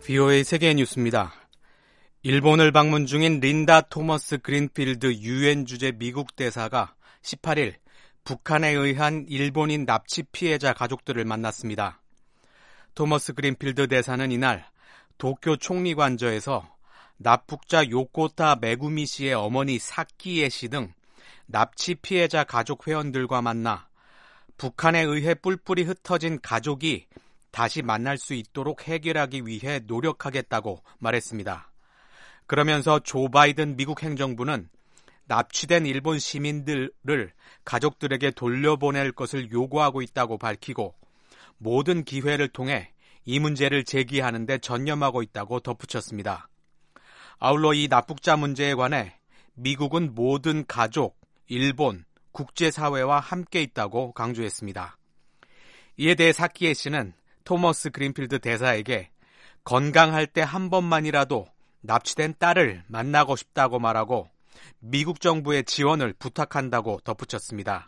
VOA 세계 뉴스입니다. 일본을 방문 중인 린다 토머스 그린필드 유엔 주재 미국 대사가 18일 북한에 의한 일본인 납치 피해자 가족들을 만났습니다. 토머스 그린필드 대사는 이날 도쿄 총리관저에서 납북자 요코타 메구미 씨의 어머니 사키에 씨 등 납치 피해자 가족 회원들과 만나 북한에 의해 뿔뿔이 흩어진 가족이 다시 만날 수 있도록 해결하기 위해 노력하겠다고 말했습니다. 그러면서 조 바이든 미국 행정부는 납치된 일본 시민들을 가족들에게 돌려보낼 것을 요구하고 있다고 밝히고 모든 기회를 통해 이 문제를 제기하는 데 전념하고 있다고 덧붙였습니다. 아울러 이 납북자 문제에 관해 미국은 모든 가족, 일본, 국제사회와 함께 있다고 강조했습니다. 이에 대해 사키에 씨는 토머스 그린필드 대사에게 건강할 때 한 번만이라도 납치된 딸을 만나고 싶다고 말하고 미국 정부의 지원을 부탁한다고 덧붙였습니다.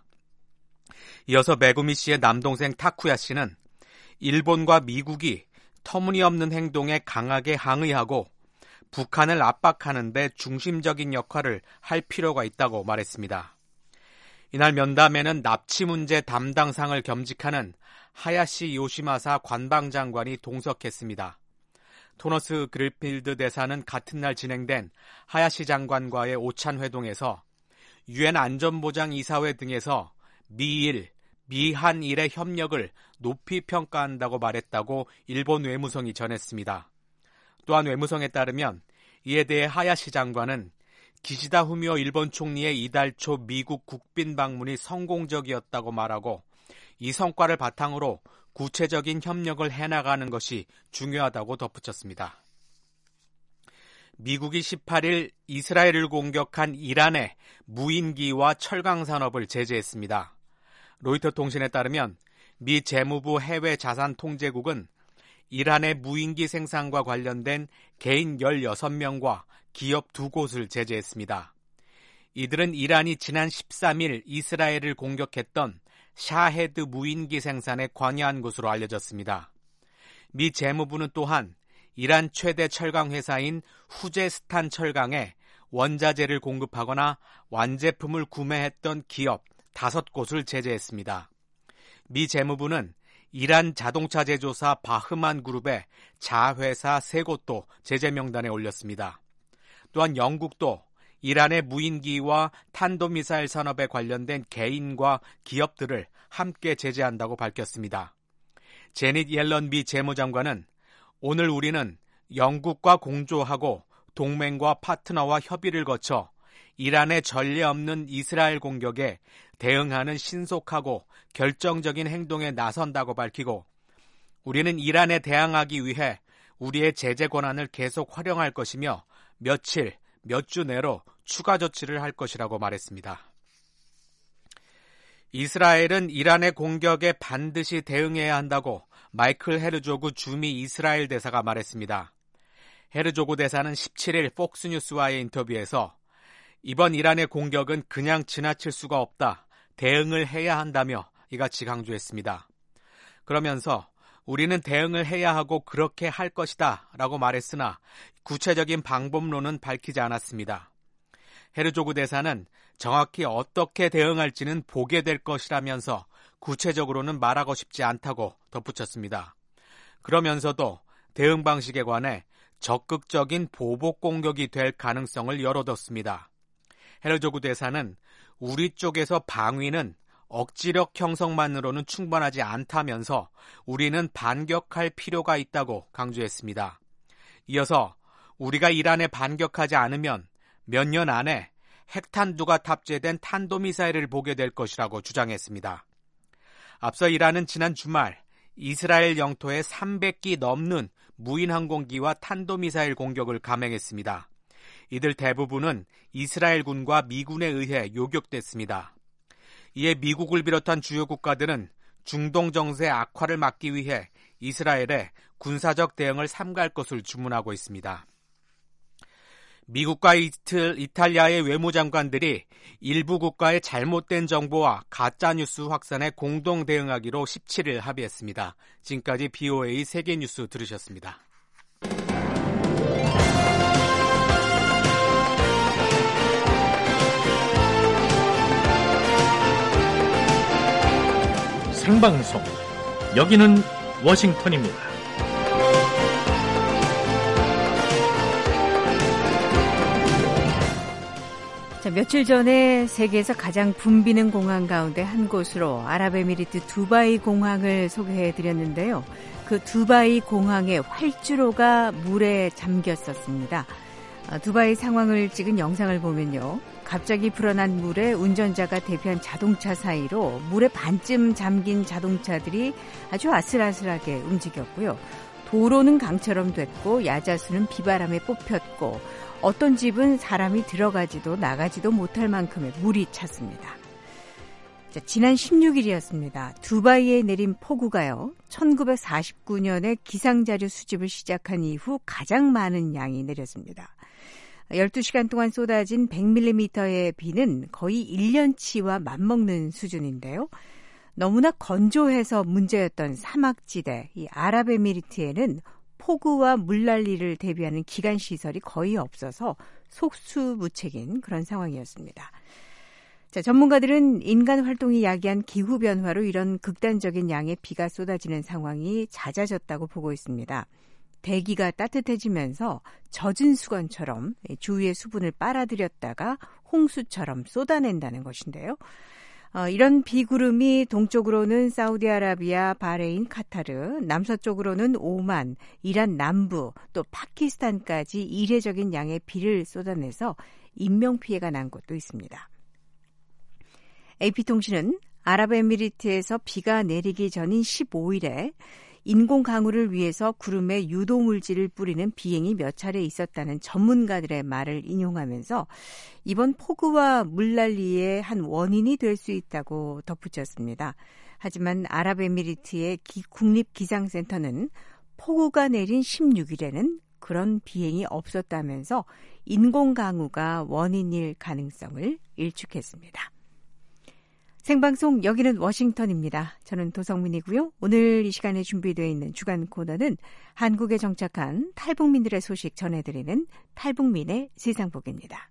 이어서 메구미 씨의 남동생 타쿠야 씨는 일본과 미국이 터무니없는 행동에 강하게 항의하고 북한을 압박하는 데 중심적인 역할을 할 필요가 있다고 말했습니다. 이날 면담에는 납치 문제 담당상을 겸직하는 하야시 요시마사 관방장관이 동석했습니다. 토머스 그린필드 대사는 같은 날 진행된 하야시 장관과의 오찬 회동에서 유엔 안전보장이사회 등에서 미일, 미한일의 협력을 높이 평가한다고 말했다고 일본 외무성이 전했습니다. 또한 외무성에 따르면 이에 대해 하야시 장관은 기시다 후미오 일본 총리의 이달 초 미국 국빈 방문이 성공적이었다고 말하고 이 성과를 바탕으로 구체적인 협력을 해나가는 것이 중요하다고 덧붙였습니다. 미국이 18일 이스라엘을 공격한 이란의 무인기와 철강 산업을 제재했습니다. 로이터 통신에 따르면 미 재무부 해외자산통제국은 이란의 무인기 생산과 관련된 개인 16명과 기업 2곳을 제재했습니다. 이들은 이란이 지난 13일 이스라엘을 공격했던 샤헤드 무인기 생산에 관여한 것으로 알려졌습니다. 미 재무부는 또한 이란 최대 철강 회사인 후제스탄 철강에 원자재를 공급하거나 완제품을 구매했던 기업 5곳을 제재했습니다. 미 재무부는 이란 자동차 제조사 바흐만 그룹의 자회사 3곳도 제재 명단에 올렸습니다. 또한 영국도 이란의 무인기와 탄도미사일 산업에 관련된 개인과 기업들을 함께 제재한다고 밝혔습니다. 제닛 옐런 미 재무장관은 오늘 우리는 영국과 공조하고 동맹과 파트너와 협의를 거쳐 이란의 전례 없는 이스라엘 공격에 대응하는 신속하고 결정적인 행동에 나선다고 밝히고 우리는 이란에 대항하기 위해 우리의 제재 권한을 계속 활용할 것이며 며칠, 몇 주 내로 추가 조치를 할 것이라고 말했습니다. 이스라엘은 이란의 공격에 반드시 대응해야 한다고 마이클 헤르조그 주미 이스라엘 대사가 말했습니다. 헤르조그 대사는 17일 폭스뉴스와의 인터뷰에서 이번 이란의 공격은 그냥 지나칠 수가 없다. 대응을 해야 한다며 이같이 강조했습니다. 그러면서 우리는 대응을 해야 하고 그렇게 할 것이다 라고 말했으나 구체적인 방법론은 밝히지 않았습니다. 헤르조그 대사는 정확히 어떻게 대응할지는 보게 될 것이라면서 구체적으로는 말하고 싶지 않다고 덧붙였습니다. 그러면서도 대응 방식에 관해 적극적인 보복 공격이 될 가능성을 열어뒀습니다. 헤르조그 대사는 우리 쪽에서 방위는 억지력 형성만으로는 충분하지 않다면서 우리는 반격할 필요가 있다고 강조했습니다. 이어서 우리가 이란에 반격하지 않으면 몇 년 안에 핵탄두가 탑재된 탄도미사일을 보게 될 것이라고 주장했습니다. 앞서 이란은 지난 주말 이스라엘 영토에 300기 넘는 무인 항공기와 탄도미사일 공격을 감행했습니다. 이들 대부분은 이스라엘군과 미군에 의해 요격됐습니다. 이에 미국을 비롯한 주요 국가들은 중동 정세 악화를 막기 위해 이스라엘에 군사적 대응을 삼가할 것을 주문하고 있습니다. 미국과 이탈리아의 외무장관들이 일부 국가의 잘못된 정보와 가짜뉴스 확산에 공동 대응하기로 17일 합의했습니다. 지금까지 BOA 세계뉴스 들으셨습니다. 생방송. 여기는 워싱턴입니다. 자, 며칠 전에 세계에서 가장 붐비는 공항 가운데 한 곳으로 아랍에미리트 두바이 공항을 소개해드렸는데요. 그 두바이 공항의 활주로가 물에 잠겼었습니다. 두바이 상황을 찍은 영상을 보면요. 갑자기 불어난 물에 운전자가 대피한 자동차 사이로 물에 반쯤 잠긴 자동차들이 아주 아슬아슬하게 움직였고요. 도로는 강처럼 됐고 야자수는 비바람에 뽑혔고 어떤 집은 사람이 들어가지도 나가지도 못할 만큼의 물이 찼습니다. 자, 지난 16일이었습니다. 두바이에 내린 폭우가요. 1949년에 기상자료 수집을 시작한 이후 가장 많은 양이 내렸습니다. 12시간 동안 쏟아진 100mm의 비는 거의 1년치와 맞먹는 수준인데요. 너무나 건조해서 문제였던 사막지대, 이 아랍에미리트에는 폭우와 물난리를 대비하는 기관시설이 거의 없어서 속수무책인 그런 상황이었습니다. 자, 전문가들은 인간 활동이 야기한 기후변화로 이런 극단적인 양의 비가 쏟아지는 상황이 잦아졌다고 보고 있습니다. 대기가 따뜻해지면서 젖은 수건처럼 주위의 수분을 빨아들였다가 홍수처럼 쏟아낸다는 것인데요. 이런 비구름이 동쪽으로는 사우디아라비아, 바레인, 카타르, 남서쪽으로는 오만, 이란 남부, 또 파키스탄까지 이례적인 양의 비를 쏟아내서 인명피해가 난 곳도 있습니다. AP통신은 아랍에미리트에서 비가 내리기 전인 15일에 인공강우를 위해서 구름에 유도물질을 뿌리는 비행이 몇 차례 있었다는 전문가들의 말을 인용하면서 이번 폭우와 물난리의 한 원인이 될 수 있다고 덧붙였습니다. 하지만 아랍에미리트의 국립기상센터는 폭우가 내린 16일에는 그런 비행이 없었다면서 인공강우가 원인일 가능성을 일축했습니다. 생방송 여기는 워싱턴입니다. 저는 도성민이고요. 오늘 이 시간에 준비되어 있는 주간 코너는 한국에 정착한 탈북민들의 소식 전해드리는 탈북민의 세상보기입니다.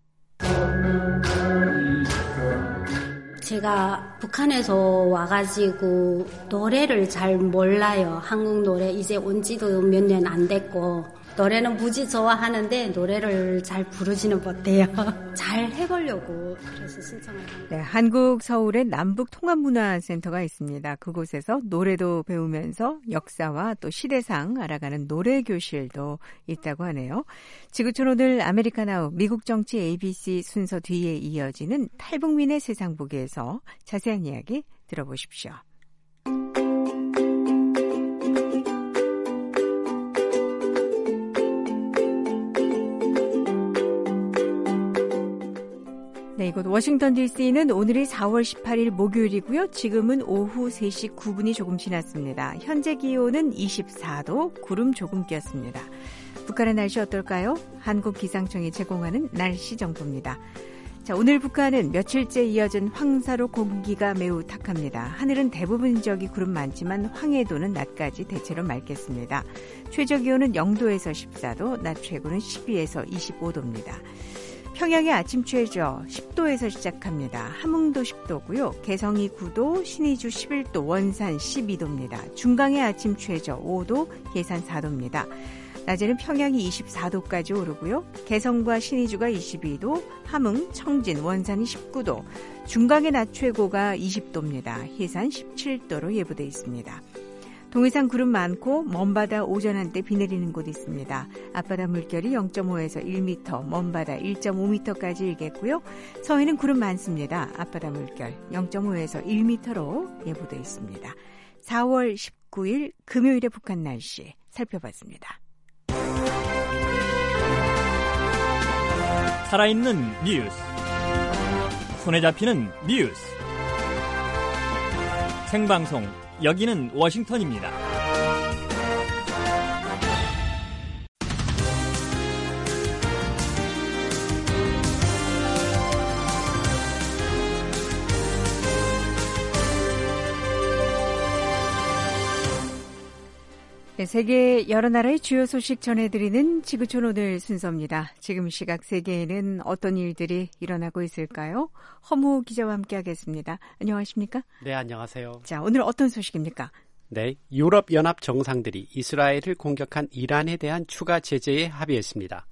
제가 북한에서 와가지고 노래를 잘 몰라요. 한국 노래 이제 온 지도 몇 년 안 됐고 노래는 무지 좋아하는데 노래를 잘 부르지는 못해요. 잘 해보려고 그래서 신청을 한 거예요. 네, 한국 서울에 남북통합문화센터가 있습니다. 그곳에서 노래도 배우면서 역사와 또 시대상 알아가는 노래교실도 있다고 하네요. 지구촌 오늘 아메리카나우 미국 정치 ABC 순서 뒤에 이어지는 탈북민의 세상 보기에서 자세한 이야기 들어보십시오. 네, 이곳 워싱턴 DC는 오늘이 4월 18일 목요일이고요. 지금은 오후 3시 9분이 조금 지났습니다. 현재 기온은 24도, 구름 조금 꼈습니다. 북한의 날씨 어떨까요? 한국기상청이 제공하는 날씨 정보입니다. 자, 오늘 북한은 며칠째 이어진 황사로 공기가 매우 탁합니다. 하늘은 대부분적이 구름 많지만 황해도는 낮까지 대체로 맑겠습니다. 최저 기온은 0도에서 14도, 낮 최고는 12에서 25도입니다. 평양의 아침 최저 10도에서 시작합니다. 함흥도 10도고요. 개성이 9도, 신의주 11도, 원산 12도입니다. 중강의 아침 최저 5도, 예산 4도입니다. 낮에는 평양이 24도까지 오르고요. 개성과 신의주가 22도, 함흥, 청진, 원산이 19도, 중강의 낮 최고가 20도입니다. 해산 17도로 예보돼 있습니다. 동해상 구름 많고 먼바다 오전 한때 비 내리는 곳 있습니다. 앞바다 물결이 0.5에서 1m, 먼바다 1.5m까지 일겠고요. 서해는 구름 많습니다. 앞바다 물결 0.5에서 1m로 예보돼 있습니다. 4월 19일 금요일의 북한 날씨 살펴봤습니다. 살아있는 뉴스, 손에 잡히는 뉴스, 생방송 여기는 워싱턴입니다. 네, 세계 여러 나라의 주요 소식 전해드리는 지구촌 오늘 순서입니다. 지금 시각 세계에는 어떤 일들이 일어나고 있을까요? 허무 기자와 함께하겠습니다. 안녕하십니까? 네, 안녕하세요. 자, 오늘 어떤 소식입니까? 네, 유럽연합 정상들이 이스라엘을 공격한 이란에 대한 추가 제재에 합의했습니다.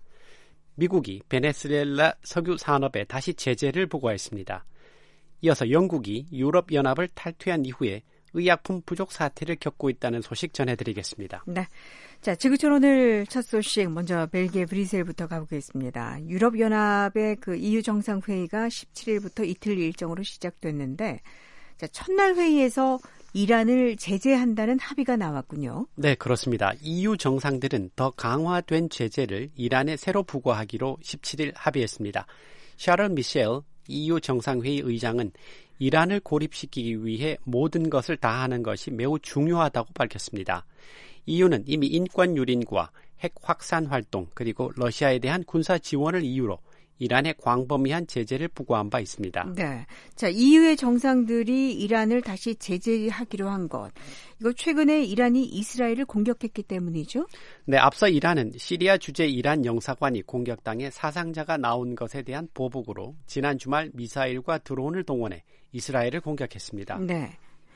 미국이 베네수엘라 석유 산업에 다시 제재를 부과했습니다. 이어서 영국이 유럽연합을 탈퇴한 이후에 의약품 부족 사태를 겪고 있다는 소식 전해드리겠습니다. 네. 자, 지구촌 오늘 첫 소식 먼저 벨기에 브뤼셀부터 가보겠습니다. 유럽연합의 그 EU 정상회의가 17일부터 이틀 일정으로 시작됐는데 자, 첫날 회의에서 이란을 제재한다는 합의가 나왔군요. 네, 그렇습니다. EU 정상들은 더 강화된 제재를 이란에 새로 부과하기로 17일 합의했습니다. 샤론 미셸 EU 정상회의 의장은 이란을 고립시키기 위해 모든 것을 다하는 것이 매우 중요하다고 밝혔습니다. EU는 이미 인권 유린과 핵 확산 활동 그리고 러시아에 대한 군사 지원을 이유로 이란에 광범위한 제재를 부과한 바 있습니다. 네, 자 EU의 정상들이 이란을 다시 제재하기로 한 것. 이거 최근에 이란이 이스라엘을 공격했기 때문이죠? 네, 앞서 이란은 시리아 주재 이란 영사관이 공격당해 사상자가 나온 것에 대한 보복으로 지난 주말 미사일과 드론을 동원해 이스라엘을 공격했습니다. 네.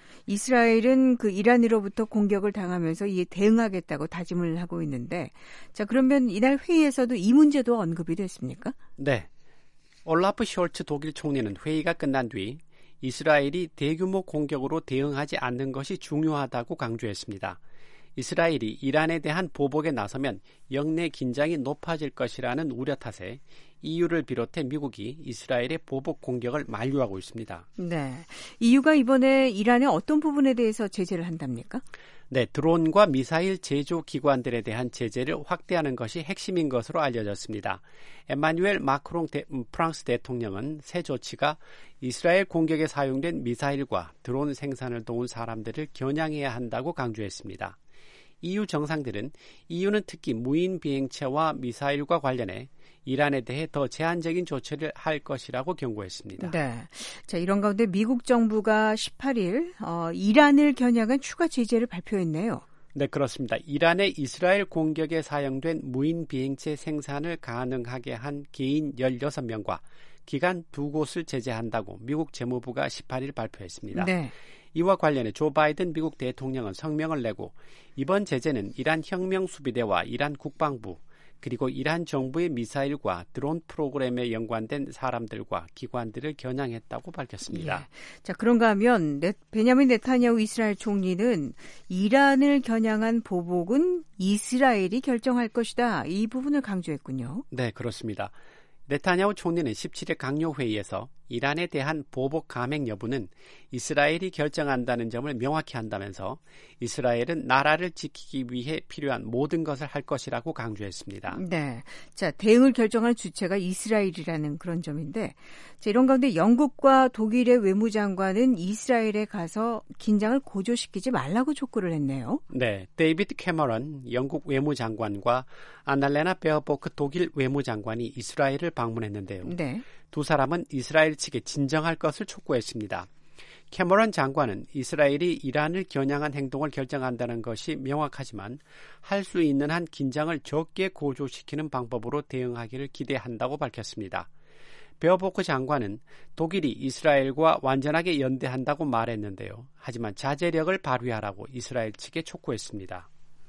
이스라엘은 그 이란으로부터 공격을 당하면서 이에 대응하겠다고 다짐을 하고 있는데 자 그러면 이날 회의에서도 이 문제도 언급이 됐습니까? 네. 올라프 숄츠 독일 총리는 회의가 끝난 뒤 이스라엘이 대규모 공격으로 대응하지 않는 것이 중요하다고 강조했습니다. 이스라엘이 이란에 대한 보복에 나서면 영내 긴장이 높아질 것이라는 우려 탓에 EU를 비롯해 미국이 이스라엘의 보복 공격을 만류하고 있습니다. 네, EU가 이번에 이란의 어떤 부분에 대해서 제재를 한답니까? 네, 드론과 미사일 제조 기관들에 대한 제재를 확대하는 것이 핵심인 것으로 알려졌습니다. 에마뉴엘 마크롱 프랑스 대통령은 새 조치가 이스라엘 공격에 사용된 미사일과 드론 생산을 도운 사람들을 겨냥해야 한다고 강조했습니다. EU 정상들은 EU는 특히 무인 비행체와 미사일과 관련해 이란에 대해 더 제한적인 조치를 할 것이라고 경고했습니다. 네, 자 이런 가운데 미국 정부가 18일 이란을 겨냥한 추가 제재를 발표했네요. 네, 그렇습니다. 이란의 이스라엘 공격에 사용된 무인 비행체 생산을 가능하게 한 개인 16명과 기관 2곳을 제재한다고 미국 재무부가 18일 발표했습니다. 네. 이와 관련해 조 바이든 미국 대통령은 성명을 내고 이번 제재는 이란 혁명수비대와 이란 국방부 그리고 이란 정부의 미사일과 드론 프로그램에 연관된 사람들과 기관들을 겨냥했다고 밝혔습니다. 예. 자, 그런가 하면 베냐민 네타냐후 이스라엘 총리는 이란을 겨냥한 보복은 이스라엘이 결정할 것이다. 이 부분을 강조했군요. 네, 그렇습니다. 네타냐후 총리는 17일 강요회의에서 이란에 대한 보복 감행 여부는 이스라엘이 결정한다는 점을 명확히 한다면서 이스라엘은 나라를 지키기 위해 필요한 모든 것을 할 것이라고 강조했습니다. 네, 자 대응을 결정하는 주체가 이스라엘이라는 그런 점인데 자, 이런 가운데 영국과 독일의 외무장관은 이스라엘에 가서 긴장을 고조시키지 말라고 촉구를 했네요. 네, 데이비드 캐머런 영국 외무장관과 아날레나 베어보크 독일 외무장관이 이스라엘을 방문했는데요. 네. 두 사람은 이스라엘 측에 진정할 것을 촉구했습니다. 캐머런 장관은 이스라엘이 이란을 겨냥한 행동을 결정한다는 것이 명확하지만 할 수 있는 한 긴장을 적게 고조시키는 방법으로 대응하기를 기대한다고 밝혔습니다. 베어보크 장관은 독일이 이스라엘과 완전하게 연대한다고 말했는데요. 하지만 자제력을 발휘하라고 이스라엘 측에 촉구했습니다.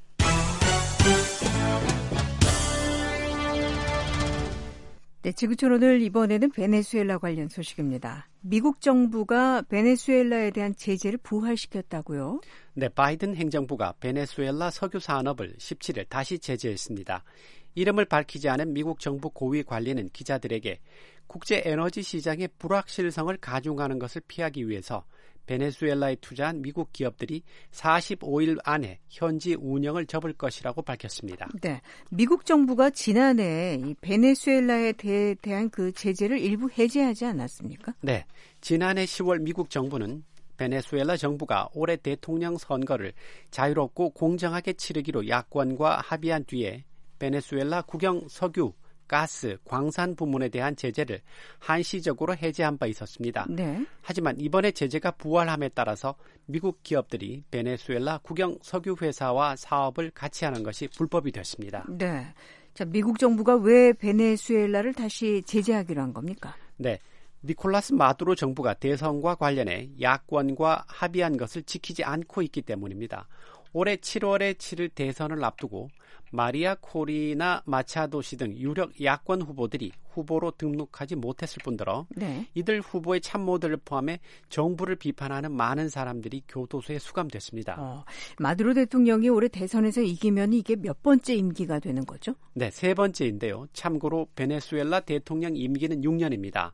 네, 지구촌 오늘 이번에는 베네수엘라 관련 소식입니다. 미국 정부가 베네수엘라에 대한 제재를 부활시켰다고요? 네, 바이든 행정부가 베네수엘라 석유 산업을 17일 다시 제재했습니다. 이름을 밝히지 않은 미국 정부 고위 관리는 기자들에게 국제 에너지 시장의 불확실성을 가중하는 것을 피하기 위해서 베네수엘라에 투자한 미국 기업들이 45일 안에 현지 운영을 접을 것이라고 밝혔습니다. 네, 미국 정부가 지난해 이 베네수엘라에 대한 그 제재를 일부 해제하지 않았습니까? 네, 지난해 10월 미국 정부는 베네수엘라 정부가 올해 대통령 선거를 자유롭고 공정하게 치르기로 야권과 합의한 뒤에 베네수엘라 국영 석유 가스, 광산 부문에 대한 제재를 한시적으로 해제한 바 있었습니다. 네. 하지만 이번에 제재가 부활함에 따라서 미국 기업들이 베네수엘라 국영 석유 회사와 사업을 같이 하는 것이 불법이 됐습니다. 네. 자, 미국 정부가 왜 베네수엘라를 다시 제재하기로 한 겁니까? 네. 니콜라스 마두로 정부가 대선과 관련해 야권과 합의한 것을 지키지 않고 있기 때문입니다. 올해 7월에 치를 대선을 앞두고 마리아 코리나 마차도 씨 등 유력 야권 후보들이 후보로 등록하지 못했을 뿐더러 네. 이들 후보의 참모들을 포함해 정부를 비판하는 많은 사람들이 교도소에 수감됐습니다. 마두로 대통령이 올해 대선에서 이기면 이게 몇 번째 임기가 되는 거죠? 네, 세 번째인데요. 참고로 베네수엘라 대통령 임기는 6년입니다.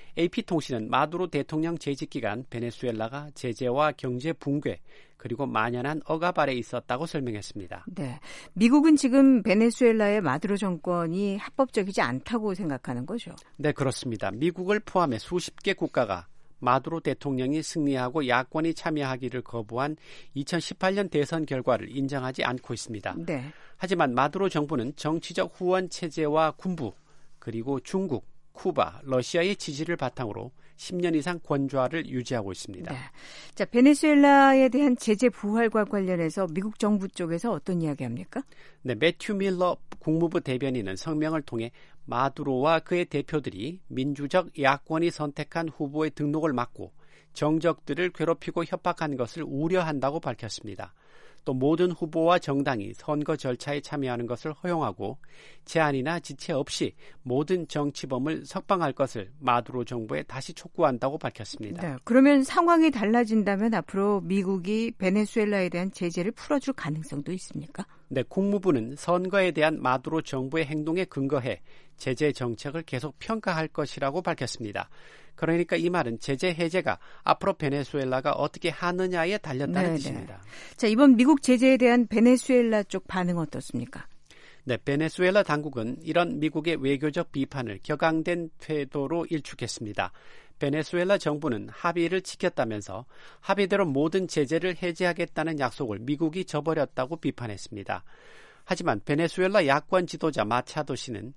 AP통신은 마두로 대통령 재직 기간 베네수엘라가 제재와 경제 붕괴 그리고 만연한 억압 아래 있었다고 설명했습니다. 네, 미국은 지금 베네수엘라의 마두로 정권이 합법적이지 않다고 생각하는 거죠? 네, 그렇습니다. 미국을 포함해 수십 개 국가가 마두로 대통령이 승리하고 야권이 참여하기를 거부한 2018년 대선 결과를 인정하지 않고 있습니다. 네. 하지만 마두로 정부는 정치적 후원 체제와 군부 그리고 중국, 쿠바, 러시아의 지지를 바탕으로 10년 이상 권좌를 유지하고 있습니다. 네. 자, 베네수엘라에 대한 제재 부활과 관련해서 미국 정부 쪽에서 어떤 이야기합니까? 네, 매튜 밀러 국무부 대변인은 성명을 통해 마두로와 그의 대표들이 민주적 야권이 선택한 후보의 등록을 막고 정적들을 괴롭히고 협박한 것을 우려한다고 밝혔습니다. 또 모든 후보와 정당이 선거 절차에 참여하는 것을 허용하고 제한이나 지체 없이 모든 정치범을 석방할 것을 마두로 정부에 다시 촉구한다고 밝혔습니다. 네, 그러면 상황이 달라진다면 앞으로 미국이 베네수엘라에 대한 제재를 풀어줄 가능성도 있습니까? 네, 국무부는 선거에 대한 마두로 정부의 행동에 근거해 제재 정책을 계속 평가할 것이라고 밝혔습니다. 그러니까 이 말은 제재 해제가 앞으로 베네수엘라가 어떻게 하느냐에 달렸다는 뜻입니다. 자, 이번 미국 제재에 대한 베네수엘라 쪽 반응 어떻습니까? 네, 베네수엘라 당국은 이런 미국의 외교적 비판을 격앙된 태도로 일축했습니다. 베네수엘라 정부는 합의를 지켰다면서 합의대로 모든 제재를 해제하겠다는 약속을 미국이 저버렸다고 비판했습니다. 하지만 베네수엘라 야권 지도자 마차도 씨는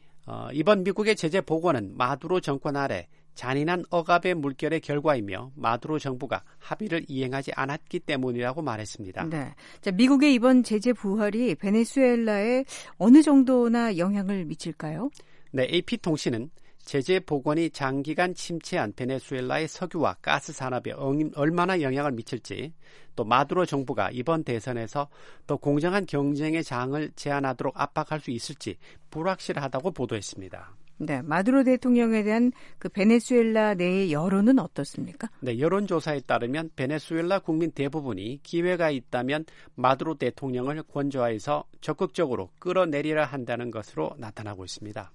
이번 미국의 제재 보고는 마두로 정권 아래 잔인한 억압의 물결의 결과이며 마두로 정부가 합의를 이행하지 않았기 때문이라고 말했습니다. 네, 자, 미국의 이번 제재 부활이 베네수엘라에 어느 정도나 영향을 미칠까요? 네, AP통신은 제재 복원이 장기간 침체한 베네수엘라의 석유와 가스 산업에 얼마나 영향을 미칠지 또 마두로 정부가 이번 대선에서 더 공정한 경쟁의 장을 제안하도록 압박할 수 있을지 불확실하다고 보도했습니다. 네, 마두로 대통령에 대한 그 베네수엘라 내의 여론은 어떻습니까? 네, 여론조사에 따르면 베네수엘라 국민 대부분이 기회가 있다면 마두로 대통령을 권좌에서 적극적으로 끌어내리려 한다는 것으로 나타나고 있습니다.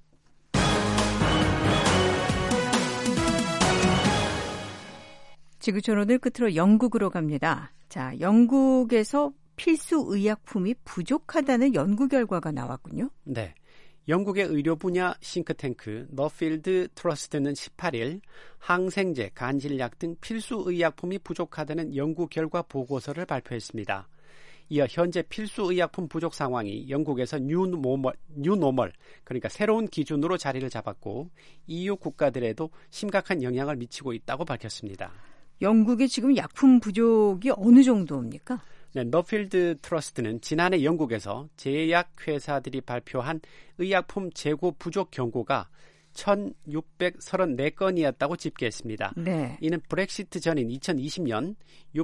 지구촌 오늘 끝으로 영국으로 갑니다. 자, 영국에서 필수 의약품이 부족하다는 연구 결과가 나왔군요. 네. 영국의 의료 분야 싱크탱크 너필드 트러스트는 18일 항생제, 간질약 등 필수 의약품이 부족하다는 연구 결과 보고서를 발표했습니다. 이어 현재 필수 의약품 부족 상황이 영국에서 뉴노멀, 그러니까 새로운 기준으로 자리를 잡았고 EU 국가들에도 심각한 영향을 미치고 있다고 밝혔습니다. 영국의 지금 약품 부족이 어느 정도입니까? 네, 너필드 트러스트는 지난해 영국에서 제약회사들이 발표한 의약품 재고 부족 경고가 1,634건이었다고 집계했습니다. 네. 이는 브렉시트 전인 2020년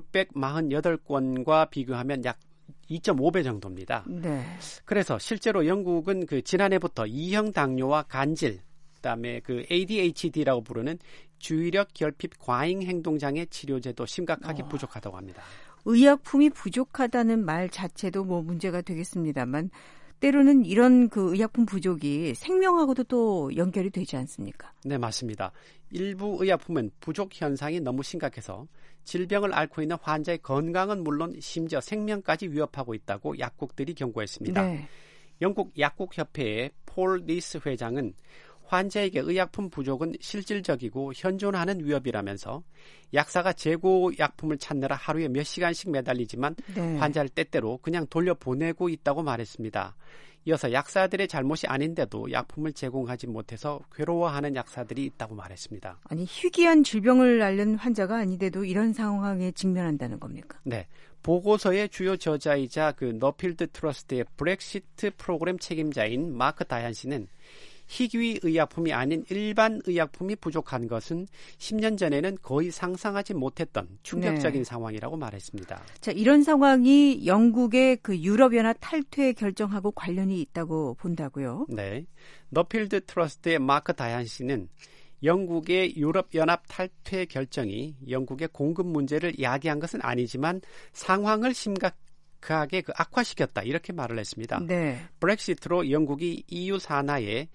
648건과 비교하면 약 2.5배 정도입니다. 네. 그래서 실제로 영국은 그 지난해부터 2형 당뇨와 간질, 그다음에 그 ADHD라고 부르는 주의력 결핍 과잉 행동장애 치료제도 심각하게 부족하다고 합니다. 의약품이 부족하다는 말 자체도 뭐 문제가 되겠습니다만 때로는 이런 그 의약품 부족이 생명하고도 또 연결이 되지 않습니까? 네, 맞습니다. 일부 의약품은 부족 현상이 너무 심각해서 질병을 앓고 있는 환자의 건강은 물론 심지어 생명까지 위협하고 있다고 약국들이 경고했습니다. 네. 영국 약국협회의 폴 리스 회장은 환자에게 의약품 부족은 실질적이고 현존하는 위협이라면서 약사가 재고 약품을 찾느라 하루에 몇 시간씩 매달리지만 네. 환자를 때때로 그냥 돌려보내고 있다고 말했습니다. 이어서 약사들의 잘못이 아닌데도 약품을 제공하지 못해서 괴로워하는 약사들이 있다고 말했습니다. 아니 희귀한 질병을 앓는 환자가 아닌데도 이런 상황에 직면한다는 겁니까? 네. 보고서의 주요 저자이자 그 너필드 트러스트의 브렉시트 프로그램 책임자인 마크 다얀 씨는 희귀 의약품이 아닌 일반 의약품이 부족한 것은 10년 전에는 거의 상상하지 못했던 충격적인 상황이라고 말했습니다. 자, 이런 상황이 영국의 그 유럽연합 탈퇴 결정하고 관련이 있다고 본다고요? 네. 너필드 트러스트의 마크 다얀 씨는 영국의 유럽연합 탈퇴 결정이 영국의 공급 문제를 야기한 것은 아니지만 상황을 심각하게 악화시켰다 이렇게 말을 했습니다. 네. 브렉시트로 영국이 EU 산하의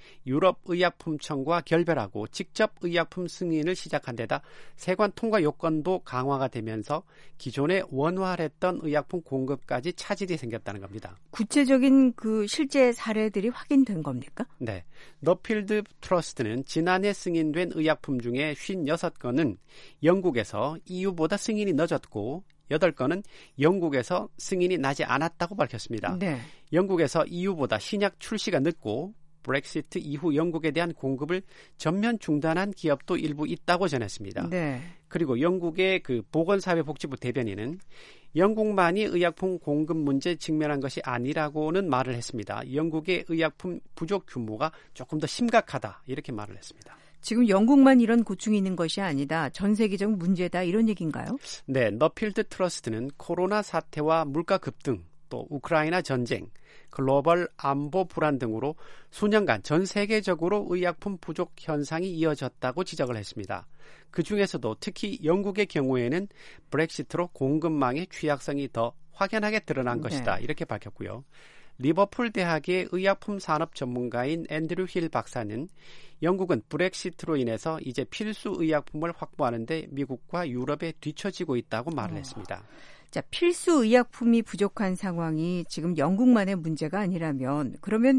유럽의약품청과 결별하고 직접 의약품 승인을 시작한 데다 세관 통과 요건도 강화가 되면서 기존에 원활했던 의약품 공급까지 차질이 생겼다는 겁니다. 구체적인 그 실제 사례들이 확인된 겁니까? 네. 너필드 트러스트는 지난해 승인된 의약품 중에 56건은 영국에서 EU보다 승인이 늦었고 8건은 영국에서 승인이 나지 않았다고 밝혔습니다. 네. 영국에서 EU보다 신약 출시가 늦고 브렉시트 이후 영국에 대한 공급을 전면 중단한 기업도 일부 있다고 전했습니다. 네. 그리고 영국의 그 보건사회복지부 대변인은 영국만이 의약품 공급 문제에 직면한 것이 아니라고는 말을 했습니다. 영국의 의약품 부족 규모가 조금 더 심각하다 이렇게 말을 했습니다. 지금 영국만 이런 고충이 있는 것이 아니다. 전 세계적 문제다. 이런 얘기인가요? 네, 너필드 트러스트는 코로나 사태와 물가 급등, 또 우크라이나 전쟁, 글로벌 안보 불안 등으로 수년간 전 세계적으로 의약품 부족 현상이 이어졌다고 지적을 했습니다. 그중에서도 특히 영국의 경우에는 브렉시트로 공급망의 취약성이 더 확연하게 드러난 것이다. 이렇게 밝혔고요. 리버풀 대학의 의약품 산업 전문가인 앤드류 힐 박사는 영국은 브렉시트로 인해서 이제 필수 의약품을 확보하는데 미국과 유럽에 뒤처지고 있다고 말을 했습니다. 자, 필수 의약품이 부족한 상황이 지금 영국만의 문제가 아니라면 그러면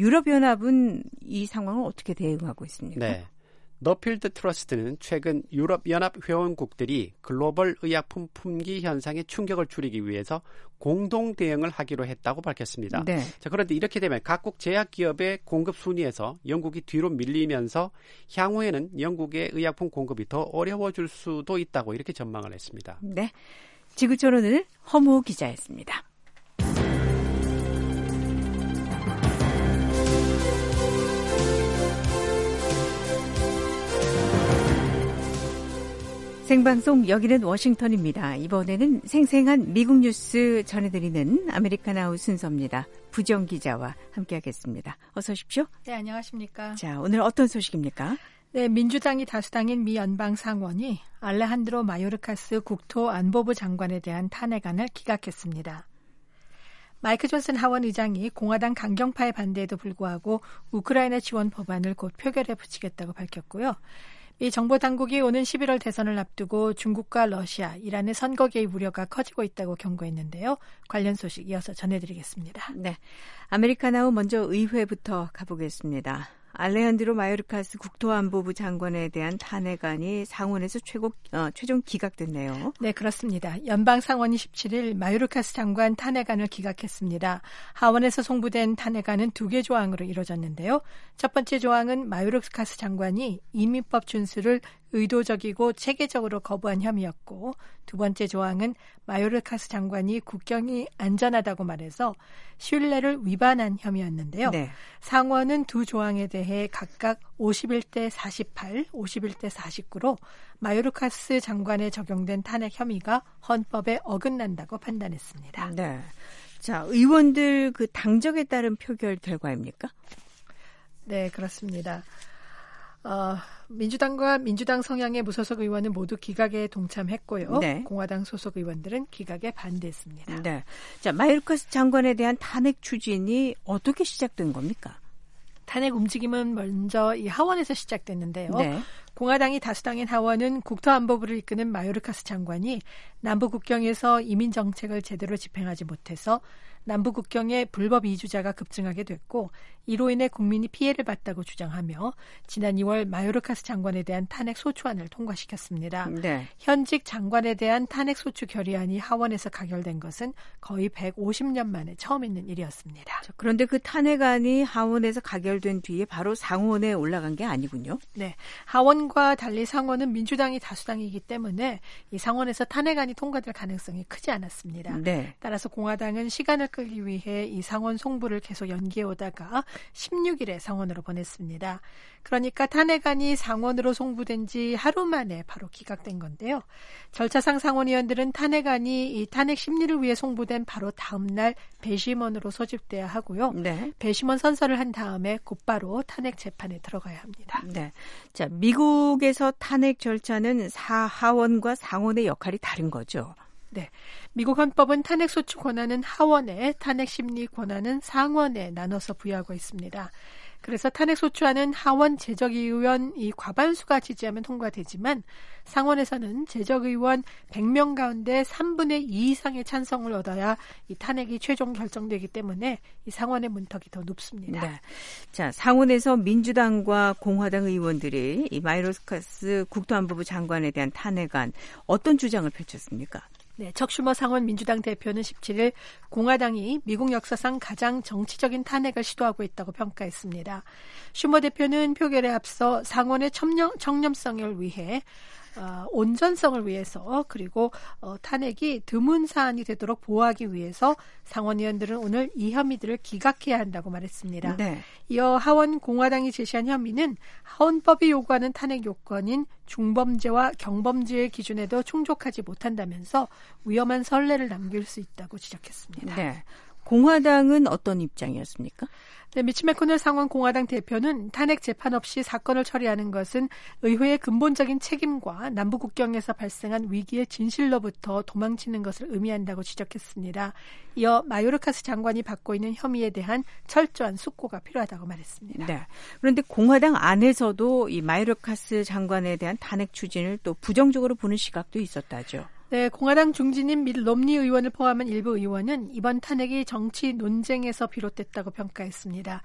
유럽연합은 이 상황을 어떻게 대응하고 있습니까? 네. 너필드 트러스트는 최근 유럽연합 회원국들이 글로벌 의약품 품귀 현상의 충격을 줄이기 위해서 공동 대응을 하기로 했다고 밝혔습니다. 네. 자, 그런데 이렇게 되면 각국 제약기업의 공급 순위에서 영국이 뒤로 밀리면서 향후에는 영국의 의약품 공급이 더 어려워질 수도 있다고 이렇게 전망을 했습니다. 네. 지구촌오늘 허무 기자였습니다. 생방송 여기는 워싱턴입니다. 이번에는 생생한 미국 뉴스 전해드리는 아메리카나우 순서입니다. 부정 기자와 함께하겠습니다. 어서 오십시오. 네, 안녕하십니까. 자, 오늘 어떤 소식입니까? 네, 민주당이 다수당인 미 연방 상원이 알레한드로 마요르카스 국토안보부 장관에 대한 탄핵안을 기각했습니다. 마이크 존슨 하원 의장이 공화당 강경파의 반대에도 불구하고 우크라이나 지원 법안을 곧 표결에 붙이겠다고 밝혔고요. 이 정부 당국이 오는 11월 대선을 앞두고 중국과 러시아, 이란의 선거 개입 우려가 커지고 있다고 경고했는데요. 관련 소식 이어서 전해드리겠습니다. 네, 아메리카나우 먼저 의회부터 가보겠습니다. 알레한드로 마요르카스 국토안보부 장관에 대한 탄핵안이 상원에서 최종 기각됐네요. 네, 그렇습니다. 연방 상원이 17일 마요르카스 장관 탄핵안을 기각했습니다. 하원에서 송부된 탄핵안은 2개 조항으로 이루어졌는데요. 첫 번째 조항은 마요르카스 장관이 이민법 준수를 의도적이고 체계적으로 거부한 혐의였고, 두 번째 조항은 마요르카스 장관이 국경이 안전하다고 말해서 신뢰를 위반한 혐의였는데요. 네. 상원은 두 조항에 대해 각각 51대 48, 51대 49로 마요르카스 장관에 적용된 탄핵 혐의가 헌법에 어긋난다고 판단했습니다. 네. 자, 의원들 그 당적에 따른 표결 결과입니까? 네, 그렇습니다. 민주당과 민주당 성향의 무소속 의원은 모두 기각에 동참했고요. 네. 공화당 소속 의원들은 기각에 반대했습니다. 네. 자, 마요르카스 장관에 대한 탄핵 추진이 어떻게 시작된 겁니까? 탄핵 움직임은 먼저 이 하원에서 시작됐는데요. 네. 공화당이 다수당인 하원은 국토안보부를 이끄는 마요르카스 장관이 남부 국경에서 이민 정책을 제대로 집행하지 못해서 남부 국경에 불법 이주자가 급증하게 됐고 이로 인해 국민이 피해를 봤다고 주장하며 지난 2월 마요르카스 장관에 대한 탄핵 소추안을 통과시켰습니다. 네. 현직 장관에 대한 탄핵 소추 결의안이 하원에서 가결된 것은 거의 150년 만에 처음 있는 일이었습니다. 그런데 그 탄핵안이 하원에서 가결된 뒤에 바로 상원에 올라간 게 아니군요. 네, 하원과 달리 상원은 민주당이 다수당이기 때문에 이 상원에서 탄핵안이 통과될 가능성이 크지 않았습니다. 네. 따라서 공화당은 시간을 끌기 위해 이 상원 송부를 계속 연기해 오다가 16일에 상원으로 보냈습니다. 그러니까 탄핵안이 상원으로 송부된 지 하루 만에 바로 기각된 건데요. 절차상 상원의원들은 탄핵안이 이 탄핵 심리를 위해 송부된 바로 다음 날 배심원으로 소집돼야 하고요. 네. 배심원 선서를 한 다음에 곧바로 탄핵 재판에 들어가야 합니다. 네. 자, 미국에서 탄핵 절차는 하원과 상원의 역할이 다른 거죠. 네, 미국 헌법은 탄핵 소추 권한은 하원에, 탄핵 심리 권한은 상원에 나눠서 부여하고 있습니다. 그래서 탄핵 소추안은 하원 제적의원 이 과반수가 지지하면 통과되지만 상원에서는 제적의원 100명 가운데 3분의 2 이상의 찬성을 얻어야 이 탄핵이 최종 결정되기 때문에 이 상원의 문턱이 더 높습니다. 네. 자, 상원에서 민주당과 공화당 의원들이 이 마요르카스 국토안보부 장관에 대한 탄핵안 어떤 주장을 펼쳤습니까? 네, 척 슈머 상원 민주당 대표는 17일 공화당이 미국 역사상 가장 정치적인 탄핵을 시도하고 있다고 평가했습니다. 슈머 대표는 표결에 앞서 상원의 청렴성을 위해 온전성을 위해서 그리고 탄핵이 드문 사안이 되도록 보호하기 위해서 상원의원들은 오늘 이 혐의들을 기각해야 한다고 말했습니다. 네. 이어 하원 공화당이 제시한 혐의는 헌법이 요구하는 탄핵 요건인 중범죄와 경범죄의 기준에도 충족하지 못한다면서 위험한 선례를 남길 수 있다고 지적했습니다. 네. 공화당은 어떤 입장이었습니까? 네, 미치 매코넬 상원 공화당 대표는 탄핵 재판 없이 사건을 처리하는 것은 의회의 근본적인 책임과 남부 국경에서 발생한 위기의 진실로부터 도망치는 것을 의미한다고 지적했습니다. 이어 마요르카스 장관이 받고 있는 혐의에 대한 철저한 숙고가 필요하다고 말했습니다. 네. 그런데 공화당 안에서도 이 마요르카스 장관에 대한 탄핵 추진을 또 부정적으로 보는 시각도 있었다죠. 네, 공화당 중진인 밋 롬니 의원을 포함한 일부 의원은 이번 탄핵이 정치 논쟁에서 비롯됐다고 평가했습니다.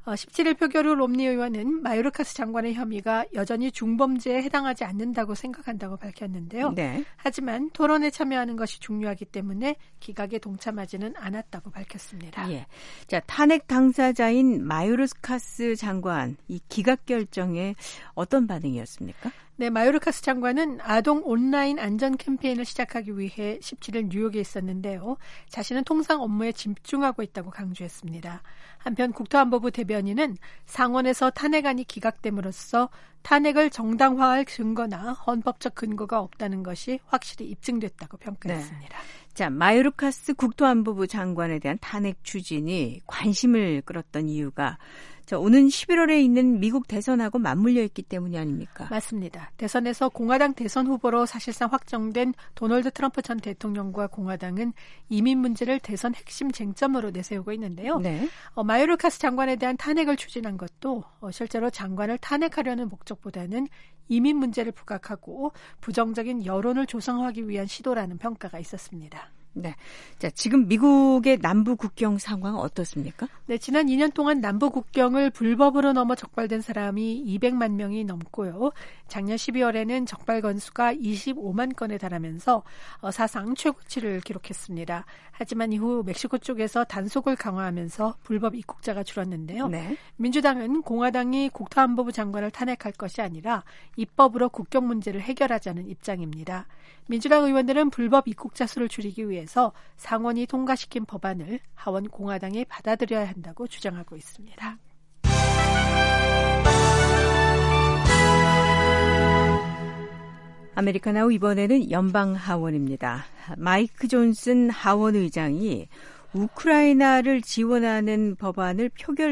17일 표결 후 롬니 의원은 마요르카스 장관의 혐의가 여전히 중범죄에 해당하지 않는다고 생각한다고 밝혔는데요. 네. 하지만 토론에 참여하는 것이 중요하기 때문에 기각에 동참하지는 않았다고 밝혔습니다. 예. 자, 탄핵 당사자인 마요르카스 장관 이 기각 결정에 어떤 반응이었습니까? 네, 마요르카스 장관은 아동 온라인 안전 캠페인을 시작하기 위해 17일 뉴욕에 있었는데요. 자신은 통상 업무에 집중하고 있다고 강조했습니다. 한편 국토안보부 대변인은 상원에서 탄핵안이 기각됨으로써 탄핵을 정당화할 증거나 헌법적 근거가 없다는 것이 확실히 입증됐다고 평가했습니다. 네. 자, 마요르카스 국토안보부 장관에 대한 탄핵 추진이 관심을 끌었던 이유가 오는 11월에 있는 미국 대선하고 맞물려 있기 때문이 아닙니까? 맞습니다. 대선에서 공화당 대선 후보로 사실상 확정된 도널드 트럼프 전 대통령과 공화당은 이민 문제를 대선 핵심 쟁점으로 내세우고 있는데요. 네. 마요르카스 장관에 대한 탄핵을 추진한 것도 실제로 장관을 탄핵하려는 목적보다는 이민 문제를 부각하고 부정적인 여론을 조성하기 위한 시도라는 평가가 있었습니다. 네. 자, 지금 미국의 남부 국경 상황은 어떻습니까? 네, 지난 2년 동안 남부 국경을 불법으로 넘어 적발된 사람이 200만 명이 넘고요. 작년 12월에는 적발 건수가 25만 건에 달하면서 사상 최고치를 기록했습니다. 하지만 이후 멕시코 쪽에서 단속을 강화하면서 불법 입국자가 줄었는데요. 네. 민주당은 공화당이 국토안보부 장관을 탄핵할 것이 아니라 입법으로 국경 문제를 해결하자는 입장입니다. 민주당 의원들은 불법 입국자 수를 줄이기 위해서 상원이 통과시킨 법안을 하원 공화당이 받아들여야 한다고 주장하고 있습니다. 아메리카나우 이번에는 연방 하원입니다. 마이크 존슨 하원 의장이 우크라이나를 지원하는 법안을 표결을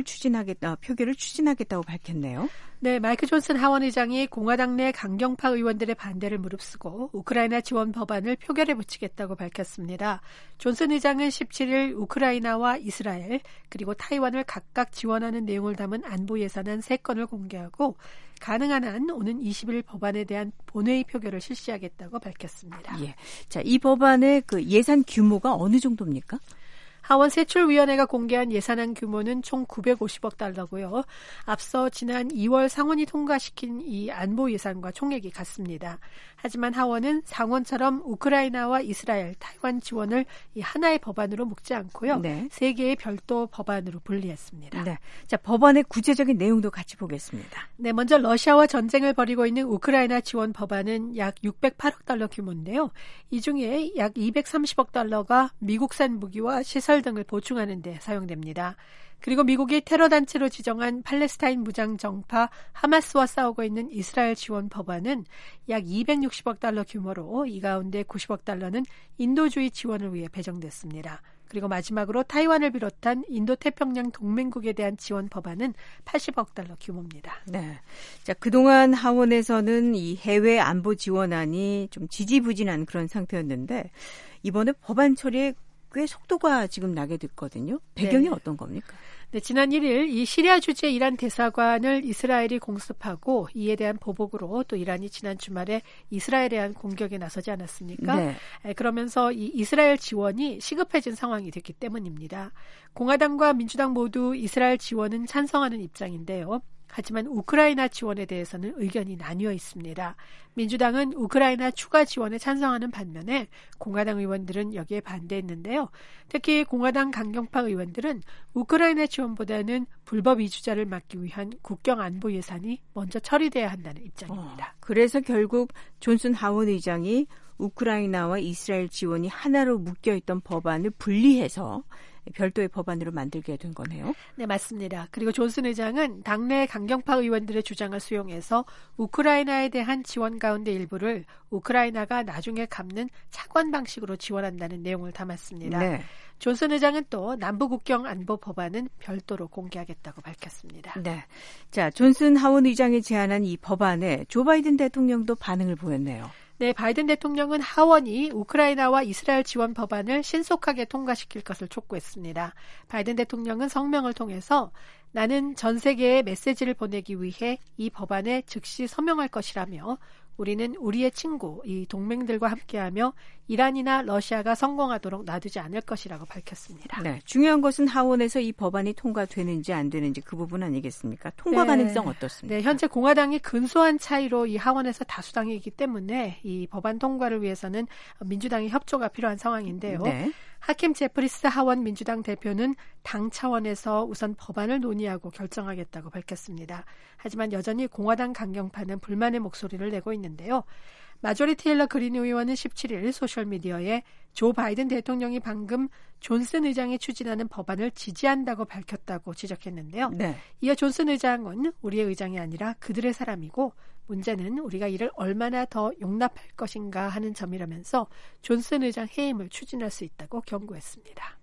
추진하겠다고 밝혔네요. 네, 마이크 존슨 하원 의장이 공화당 내 강경파 의원들의 반대를 무릅쓰고 우크라이나 지원 법안을 표결에 붙이겠다고 밝혔습니다. 존슨 의장은 17일 우크라이나와 이스라엘 그리고 타이완을 각각 지원하는 내용을 담은 안보 예산안 3건을 공개하고 가능한 한 오는 20일 법안에 대한 본회의 표결을 실시하겠다고 밝혔습니다. 예. 자, 이 법안의 그 예산 규모가 어느 정도입니까? 하원 세출위원회가 공개한 예산안 규모는 총 950억 달러고요. 앞서 지난 2월 상원이 통과시킨 이 안보 예산과 총액이 같습니다. 하지만 하원은 상원처럼 우크라이나와 이스라엘, 타이완 지원을 이 하나의 법안으로 묶지 않고요. 네. 3개의 별도 법안으로 분리했습니다. 네. 자, 법안의 구체적인 내용도 같이 보겠습니다. 네, 먼저 러시아와 전쟁을 벌이고 있는 우크라이나 지원 법안은 약 608억 달러 규모인데요. 이 중에 약 230억 달러가 미국산 무기와 시설 등을 보충하는 데 사용됩니다. 그리고 미국이 테러 단체로 지정한 팔레스타인 무장 정파 하마스와 싸우고 있는 이스라엘 지원 법안은 약 260억 달러 규모로 이 가운데 90억 달러는 인도주의 지원을 위해 배정됐습니다. 그리고 마지막으로 타이완을 비롯한 인도태평양 동맹국에 대한 지원 법안은 80억 달러 규모입니다. 네. 자, 그동안 하원에서는 이 해외 안보 지원안이 좀 지지부진한 그런 상태였는데 이번에 법안 처리에 꽤 속도가 지금 나게 됐거든요. 배경이 어떤 겁니까? 네, 지난 1일 이 시리아 주재 이란 대사관을 이스라엘이 공습하고 이에 대한 보복으로 또 이란이 지난 주말에 이스라엘에 대한 공격에 나서지 않았습니까? 네. 그러면서 이 이스라엘 지원이 시급해진 상황이 됐기 때문입니다. 공화당과 민주당 모두 이스라엘 지원은 찬성하는 입장인데요. 하지만 우크라이나 지원에 대해서는 의견이 나뉘어 있습니다. 민주당은 우크라이나 추가 지원에 찬성하는 반면에 공화당 의원들은 여기에 반대했는데요. 특히 공화당 강경파 의원들은 우크라이나 지원보다는 불법 이주자를 막기 위한 국경 안보 예산이 먼저 처리돼야 한다는 입장입니다. 그래서 결국 존슨 하원 의장이 우크라이나와 이스라엘 지원이 하나로 묶여있던 법안을 분리해서 별도의 법안으로 만들게 된 거네요. 네, 맞습니다. 그리고 존슨 의장은 당내 강경파 의원들의 주장을 수용해서 우크라이나에 대한 지원 가운데 일부를 우크라이나가 나중에 갚는 차관 방식으로 지원한다는 내용을 담았습니다. 네. 존슨 의장은 또 남부국경 안보 법안은 별도로 공개하겠다고 밝혔습니다. 네. 자, 존슨 하원 의장이 제안한 이 법안에 조 바이든 대통령도 반응을 보였네요. 네, 바이든 대통령은 하원이 우크라이나와 이스라엘 지원 법안을 신속하게 통과시킬 것을 촉구했습니다. 바이든 대통령은 성명을 통해서 나는 전 세계에 메시지를 보내기 위해 이 법안에 즉시 서명할 것이라며 우리는 우리의 친구, 이 동맹들과 함께하며 이란이나 러시아가 성공하도록 놔두지 않을 것이라고 밝혔습니다. 네, 중요한 것은 하원에서 이 법안이 통과되는지 안 되는지 그 부분 아니겠습니까? 통과 가능성 어떻습니까? 네, 현재 공화당이 근소한 차이로 이 하원에서 다수당이기 때문에 이 법안 통과를 위해서는 민주당의 협조가 필요한 상황인데요. 네. 하킴 제프리스 하원 민주당 대표는 당 차원에서 우선 법안을 논의하고 결정하겠다고 밝혔습니다. 하지만 여전히 공화당 강경파는 불만의 목소리를 내고 있는데요. 마조리 테일러 그린 의원은 17일 소셜미디어에 조 바이든 대통령이 방금 존슨 의장이 추진하는 법안을 지지한다고 밝혔다고 지적했는데요. 네. 이어 존슨 의장은 우리의 의장이 아니라 그들의 사람이고 문제는 우리가 이를 얼마나 더 용납할 것인가 하는 점이라면서 존슨 의장 해임을 추진할 수 있다고 경고했습니다.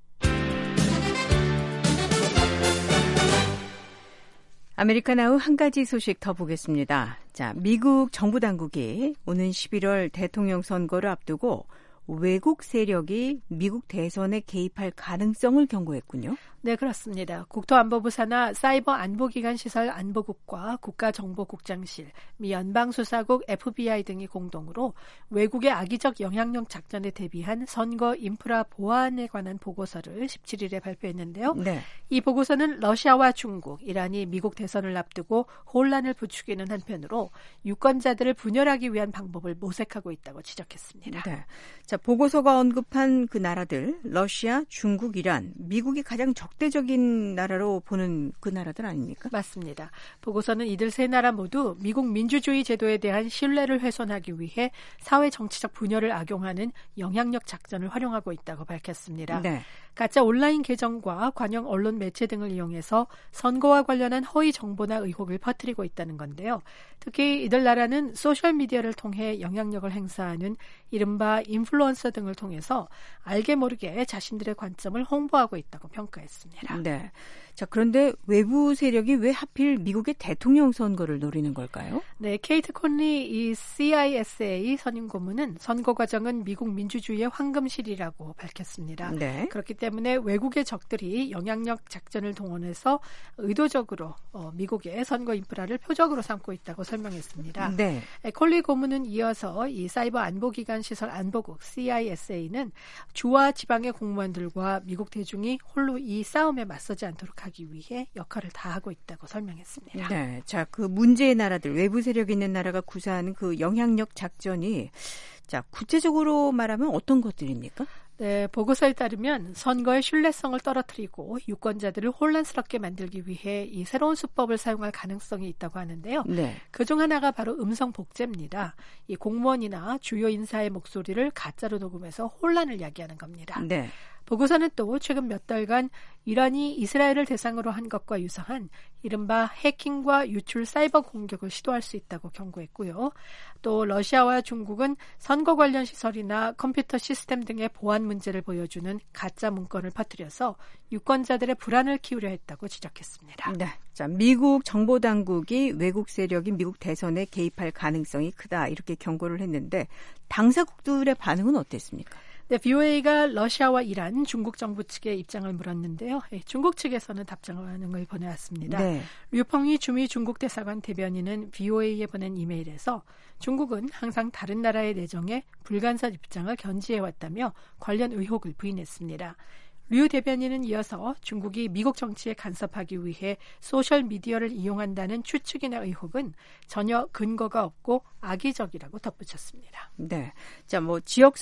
아메리카나우 한 가지 소식 더 보겠습니다. 자, 미국 정부 당국이 오는 11월 대통령 선거를 앞두고 외국 세력이 미국 대선에 개입할 가능성을 경고했군요. 네, 그렇습니다. 국토안보부 산하 사이버안보기관시설 안보국과 국가정보국장실, 미 연방수사국 FBI 등이 공동으로 외국의 악의적 영향력 작전에 대비한 선거 인프라 보안에 관한 보고서를 17일에 발표했는데요. 네. 이 보고서는 러시아와 중국, 이란이 미국 대선을 앞두고 혼란을 부추기는 한편으로 유권자들을 분열하기 위한 방법을 모색하고 있다고 지적했습니다. 네. 자, 보고서가 언급한 그 나라들, 러시아, 중국, 이란, 미국이 가장 적대적인 나라로 보는 그 나라들 아닙니까? 맞습니다. 보고서는 이들 세 나라 모두 미국 민주주의 제도에 대한 신뢰를 훼손하기 위해 사회 정치적 분열을 악용하는 영향력 작전을 활용하고 있다고 밝혔습니다. 네. 가짜 온라인 계정과 관영 언론 매체 등을 이용해서 선거와 관련한 허위 정보나 의혹을 퍼뜨리고 있다는 건데요. 특히 이들 나라는 소셜미디어를 통해 영향력을 행사하는 이른바 인플루언서 인플루언서 등을 통해서 알게 모르게 자신들의 관점을 홍보하고 있다고 평가했습니다. 네. 자, 그런데 외부 세력이 왜 하필 미국의 대통령 선거를 노리는 걸까요? 네, 케이트 콘리 이 CISA 선임 고문은 선거 과정은 미국 민주주의의 황금실이라고 밝혔습니다. 네. 그렇기 때문에 외국의 적들이 영향력 작전을 동원해서 의도적으로 미국의 선거 인프라를 표적으로 삼고 있다고 설명했습니다. 네. 콜리 고문은 이어서 이 사이버 안보기관 시설 안보국 CISA는 주와 지방의 공무원들과 미국 대중이 홀로 이 싸움에 맞서지 않도록 하기 위해 역할을 다하고 있다고 설명했습니다. 네, 자, 그 문제의 나라들, 외부 세력이 있는 나라가 구사하는 그 영향력 작전이, 자, 구체적으로 말하면 어떤 것들입니까? 네, 보고서에 따르면 선거의 신뢰성을 떨어뜨리고 유권자들을 혼란스럽게 만들기 위해 이 새로운 수법을 사용할 가능성이 있다고 하는데요. 네. 그중 하나가 바로 음성 복제입니다. 이 공무원이나 주요 인사의 목소리를 가짜로 녹음해서 혼란을 야기하는 겁니다. 네. 보고서는 또 최근 몇 달간 이란이 이스라엘을 대상으로 한 것과 유사한 이른바 해킹과 유출 사이버 공격을 시도할 수 있다고 경고했고요. 또 러시아와 중국은 선거 관련 시설이나 컴퓨터 시스템 등의 보안 문제를 보여주는 가짜 문건을 퍼뜨려서 유권자들의 불안을 키우려 했다고 지적했습니다. 네. 자, 미국 정보당국이 외국 세력이 미국 대선에 개입할 가능성이 크다 이렇게 경고를 했는데 당사국들의 반응은 어땠습니까? 네, VOA가 러시아와 이란, 중국 정부 측의 입장을 물었는데요. 중국 측에서는 답장을 보내왔습니다. 네. 류펑이 주미 중국 대사관 대변인은 VOA에 보낸 이메일에서 중국은 항상 다른 나라의 내정에 불간섭 입장을 견지해왔다며 관련 의혹을 부인했습니다. 류 대변인은 이어서 중국이 미국 정치에 간섭하기 위해 소셜미디어를 이용한다는 추측이나 의혹은 전혀 근거가 없고 악의적이라고 덧붙였습니다. 네. 자, 뭐 지역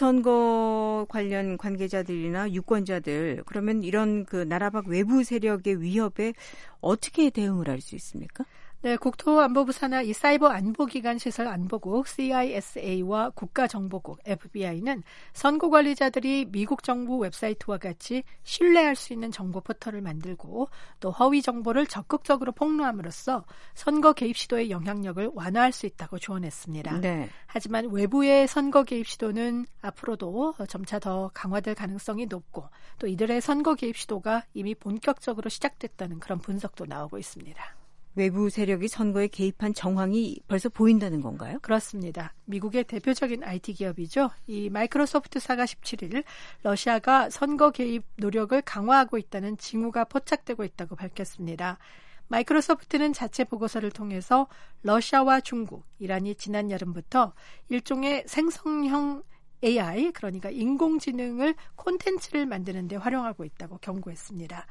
선거 관련 관계자들이나 유권자들 그러면 이런 그 나라 밖 외부 세력의 위협에 어떻게 대응을 할 수 있습니까? 네, 국토안보부 산하 이 사이버 안보기관 시설 안보국 CISA와 국가정보국 FBI는 선거 관리자들이 미국 정부 웹사이트와 같이 신뢰할 수 있는 정보 포털을 만들고 또 허위 정보를 적극적으로 폭로함으로써 선거 개입 시도의 영향력을 완화할 수 있다고 조언했습니다. 네. 하지만 외부의 선거 개입 시도는 앞으로도 점차 더 강화될 가능성이 높고 또 이들의 선거 개입 시도가 이미 본격적으로 시작됐다는 그런 분석도 나오고 있습니다. 외부 세력이 선거에 개입한 정황이 벌써 보인다는 건가요? 그렇습니다. 미국의 대표적인 IT 기업이죠. 이 마이크로소프트사가 17일 러시아가 선거 개입 노력을 강화하고 있다는 징후가 포착되고 있다고 밝혔습니다. 마이크로소프트는 자체 보고서를 통해서 러시아와 중국, 이란이 지난 여름부터 일종의 생성형 AI, 그러니까 인공지능을 콘텐츠를 만드는 데 활용하고 있다고 경고했습니다.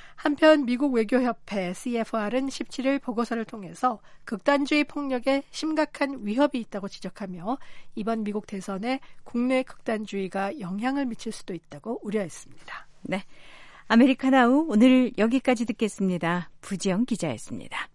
한편 미국 외교협회 CFR은 17일 보고서를 통해서 극단주의 폭력에 심각한 위협이 있다고 지적하며 이번 미국 대선에 국내 극단주의가 영향을 미칠 수도 있다고 우려했습니다. 네, 아메리카나우 오늘 여기까지 듣겠습니다. 부지영 기자였습니다.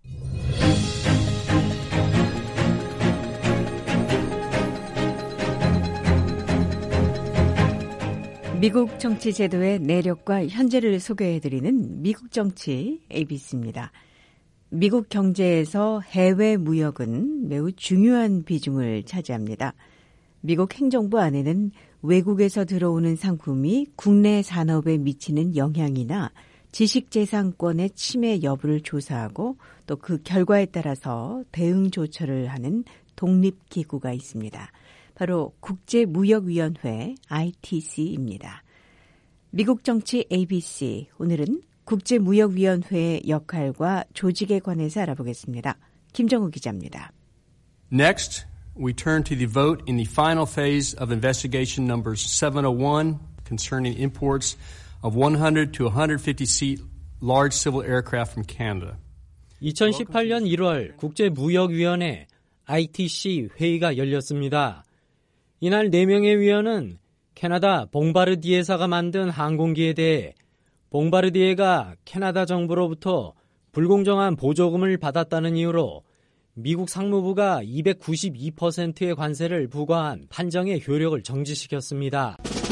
미국 정치 제도의 내력과 현재를 소개해드리는 미국 정치 ABC입니다. 미국 경제에서 해외 무역은 매우 중요한 비중을 차지합니다. 미국 행정부 안에는 외국에서 들어오는 상품이 국내 산업에 미치는 영향이나 지식재산권의 침해 여부를 조사하고 또 그 결과에 따라서 대응 조처를 하는 독립기구가 있습니다. 바로 국제무역위원회 ITC입니다. 미국 정치 ABC, 오늘은 국제무역위원회의 역할과 조직에 관해서 알아보겠습니다. 김정우 기자입니다. Next, we turn to the vote in the final phase of investigation numbers 701 concerning imports of 100 to 150 seat large civil aircraft from Canada. 2018년 1월 국제무역위원회 ITC 회의가 열렸습니다. 이날 4명의 위원은 캐나다 봉바르디에사가 만든 항공기에 대해 봉바르디에가 캐나다 정부로부터 불공정한 보조금을 받았다는 이유로 미국 상무부가 292%의 관세를 부과한 판정의 효력을 정지시켰습니다.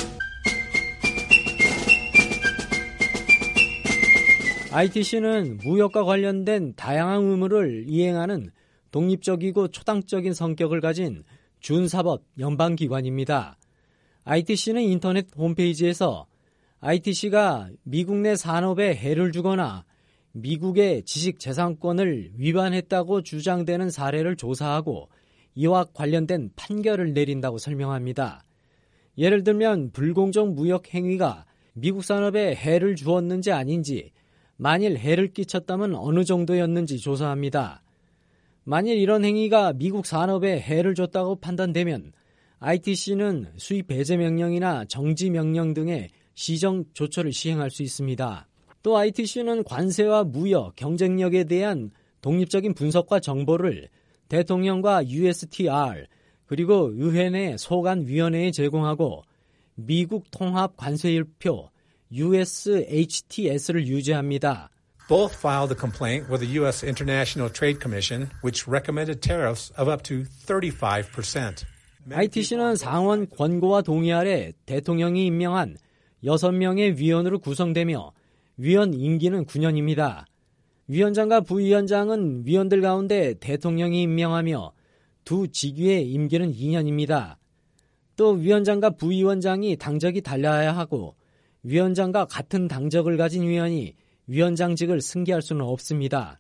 ITC는 무역과 관련된 다양한 의무를 이행하는 독립적이고 초당적인 성격을 가진 준사법 연방기관입니다. ITC는 인터넷 홈페이지에서 ITC가 미국 내 산업에 해를 주거나 미국의 지식재산권을 위반했다고 주장되는 사례를 조사하고 이와 관련된 판결을 내린다고 설명합니다. 예를 들면 불공정 무역 행위가 미국 산업에 해를 주었는지 아닌지, 만일 해를 끼쳤다면 어느 정도였는지 조사합니다. 만일 이런 행위가 미국 산업에 해를 줬다고 판단되면 ITC는 수입 배제 명령이나 정지 명령 등의 시정 조처를 시행할 수 있습니다. 또 ITC는 관세와 무역, 경쟁력에 대한 독립적인 분석과 정보를 대통령과 USTR 그리고 의회 내 소관위원회에 제공하고 미국 통합 관세일표 USHTS를 유지합니다. Both filed a complaint with the U.S. International Trade Commission, which recommended tariffs of up to 35%. ITC는 상원 권고와 동의 아래 대통령이 임명한 6명의 위원으로 구성되며 위원 임기는 9년입니다. 위원장과 부위원장은 위원들 가운데 대통령이 임명하며 두 직위의 임기는 2년입니다. 또 위원장과 부위원장이 당적이 달라야 하고 위원장과 같은 당적을 가진 위원이 위원장직을 승계할 수는 없습니다.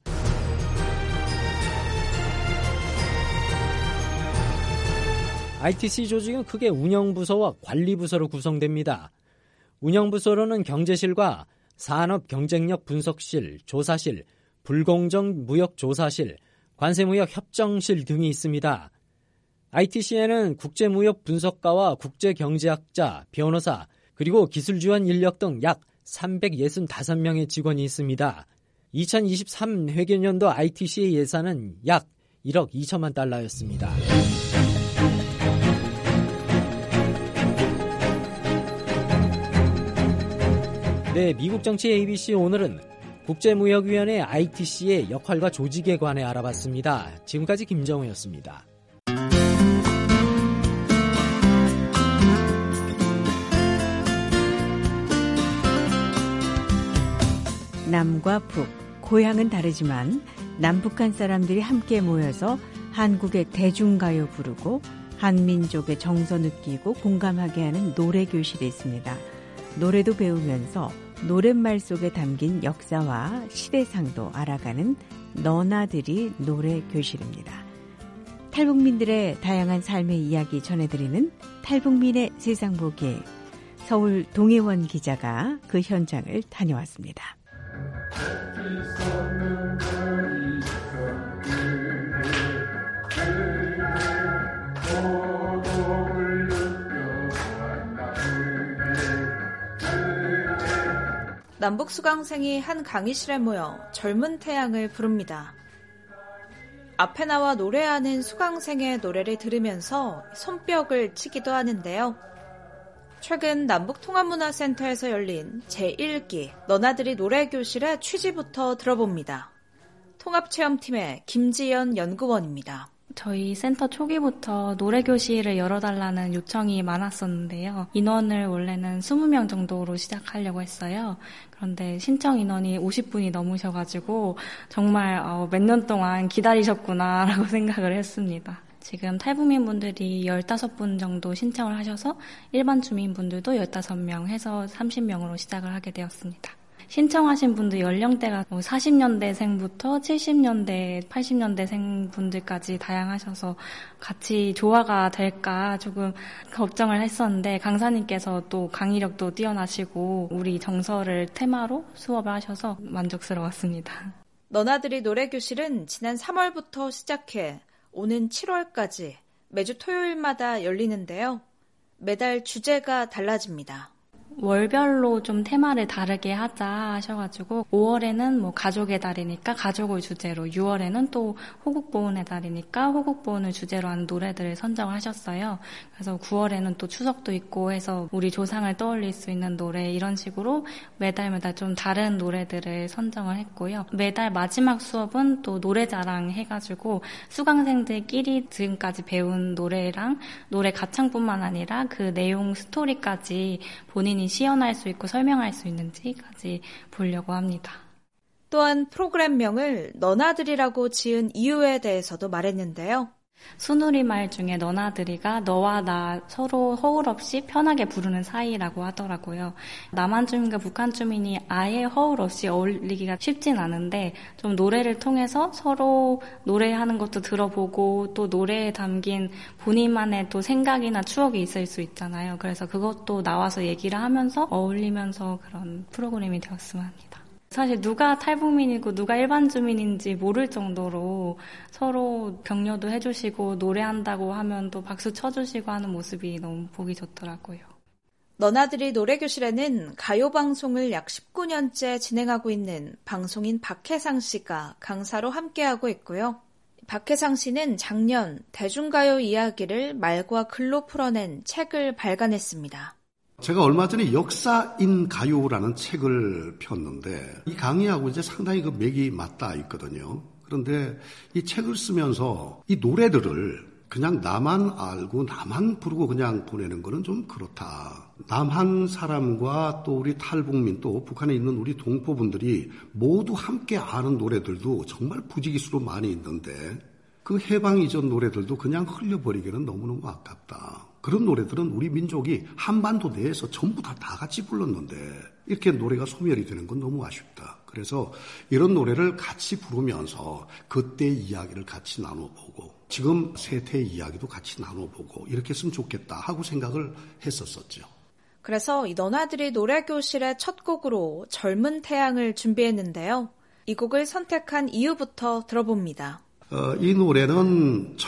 ITC 조직은 크게 운영부서와 관리부서로 구성됩니다. 운영부서로는 경제실과 산업 경쟁력 분석실, 조사실, 불공정 무역 조사실, 관세무역 협정실 등이 있습니다. ITC에는 국제무역 분석가와 국제경제학자, 변호사, 그리고 기술 지원 인력 등 약 365명의 직원이 있습니다. 2023 회계년도 ITC의 예산은 약 1억 2천만 달러였습니다. 네, 미국 정치 ABC 오늘은 국제무역위원회 ITC의 역할과 조직에 관해 알아봤습니다. 지금까지 김정우였습니다. 남과 북, 고향은 다르지만 남북한 사람들이 함께 모여서 한국의 대중가요 부르고 한민족의 정서 느끼고 공감하게 하는 노래교실이 있습니다. 노래도 배우면서 노랫말 속에 담긴 역사와 시대상도 알아가는 너나들이 노래교실입니다. 탈북민들의 다양한 삶의 이야기 전해드리는 탈북민의 세상보기, 서울 동해원 기자가 그 현장을 다녀왔습니다. 남북 수강생이 한 강의실에 모여 젊은 태양을 부릅니다. 앞에 나와 노래하는 수강생의 노래를 들으면서 손뼉을 치기도 하는데요. 최근 남북통합문화센터에서 열린 제1기 너나들이 노래교실의 취지부터 들어봅니다. 통합체험팀의 김지연 연구원입니다. 저희 센터 초기부터 노래교실을 열어달라는 요청이 많았었는데요. 인원을 원래는 20명 정도로 시작하려고 했어요. 그런데 신청 인원이 50분이 넘으셔가지고 정말 몇 년 동안 기다리셨구나라고 생각을 했습니다. 지금 탈북민분들이 15분 정도 신청을 하셔서 일반 주민분들도 15명 해서 30명으로 시작을 하게 되었습니다. 신청하신 분들 연령대가 40년대생부터 70년대, 80년대생 분들까지 다양하셔서 같이 조화가 될까 조금 걱정을 했었는데 강사님께서 또 강의력도 뛰어나시고 우리 정서를 테마로 수업을 하셔서 만족스러웠습니다. 너나들이 노래교실은 지난 3월부터 시작해 오는 7월까지 매주 토요일마다 열리는데요. 매달 주제가 달라집니다. 월별로 좀 테마를 다르게 하자 하셔가지고 5월에는 가족의 달이니까 가족을 주제로, 6월에는 또 호국보훈의 달이니까 호국보훈을 주제로 하는 노래들을 선정하셨어요. 그래서 9월에는 또 추석도 있고 해서 우리 조상을 떠올릴 수 있는 노래, 이런 식으로 매달 좀 다른 노래들을 선정을 했고요. 매달 마지막 수업은 또 노래자랑 해가지고 수강생들끼리 지금까지 배운 노래랑 노래 가창뿐만 아니라 그 내용 스토리까지 본인이 시연할 수 있고 설명할 수 있는지까지 보려고 합니다. 또한 프로그램명을 너나들이라고 지은 이유에 대해서도 말했는데요. 순우리말 중에 너나들이가 너와 나 서로 허울 없이 편하게 부르는 사이라고 하더라고요. 남한 주민과 북한 주민이 아예 허울 없이 어울리기가 쉽진 않은데 좀 노래를 통해서 서로 노래하는 것도 들어보고 또 노래에 담긴 본인만의 또 생각이나 추억이 있을 수 있잖아요. 그래서 그것도 나와서 얘기를 하면서 어울리면서 그런 프로그램이 되었으면 합니다. 사실 누가 탈북민이고 누가 일반 주민인지 모를 정도로 서로 격려도 해주시고 노래한다고 하면 또 박수 쳐주시고 하는 모습이 너무 보기 좋더라고요. 너나들이 노래교실에는 가요방송을 약 19년째 진행하고 있는 방송인 박혜상 씨가 강사로 함께하고 있고요. 박혜상 씨는 작년 대중가요 이야기를 말과 글로 풀어낸 책을 발간했습니다. 제가 얼마 전에 역사인 가요라는 책을 폈는데 이 강의하고 이제 상당히 그 맥이 맞닿아 있거든요. 그런데 이 책을 쓰면서 이 노래들을 그냥 나만 알고 나만 부르고 그냥 보내는 거는 좀 그렇다. 남한 사람과 또 우리 탈북민 또 북한에 있는 우리 동포분들이 모두 함께 아는 노래들도 정말 부지기수로 많이 있는데 그 해방 이전 노래들도 그냥 흘려버리기는 너무너무 아깝다. 그런 노래들은 우리 민족이 한반도 내에서 전부 다 같이 불렀는데 이렇게 노래가 소멸이 되는 건 너무 아쉽다. 그래서 이런 노래를 같이 부르면서 그때 이야기를 같이 나눠보고 지금 세태의 이야기도 같이 나눠보고 이렇게 했으면 좋겠다 하고 생각을 했었었죠. 그래서 이 너나들이 노래교실의 첫 곡으로 젊은 태양을 준비했는데요. 이 곡을 선택한 이유부터 들어봅니다. 이 노래는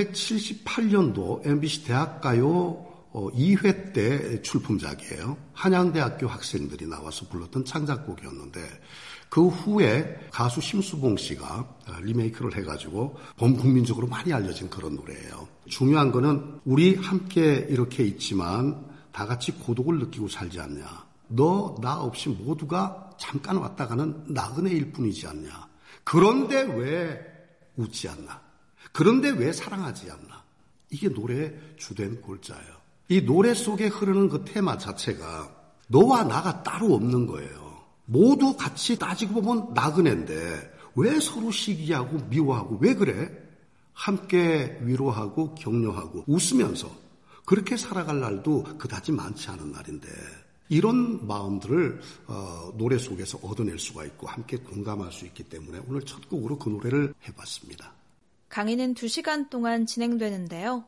1978년도 MBC 대학가요 2회 때 출품작이에요. 한양대학교 학생들이 나와서 불렀던 창작곡이었는데 그 후에 가수 심수봉 씨가 리메이크를 해가지고 범국민적으로 많이 알려진 그런 노래예요. 중요한 거는 우리 함께 이렇게 있지만 다 같이 고독을 느끼고 살지 않냐. 너, 나 없이 모두가 잠깐 왔다 가는 나그네일 뿐이지 않냐. 그런데 왜 웃지 않나? 그런데 왜 사랑하지 않나? 이게 노래의 주된 골자예요. 이 노래 속에 흐르는 그 테마 자체가 너와 나가 따로 없는 거예요. 모두 같이 따지고 보면 나그네인데 왜 서로 시기하고 미워하고 왜 그래? 함께 위로하고 격려하고 웃으면서 그렇게 살아갈 날도 그다지 많지 않은 날인데 이런 마음들을 노래 속에서 얻어낼 수가 있고 함께 공감할 수 있기 때문에 오늘 첫 곡으로 그 노래를 해봤습니다. 강의는 2시간 동안 진행되는데요.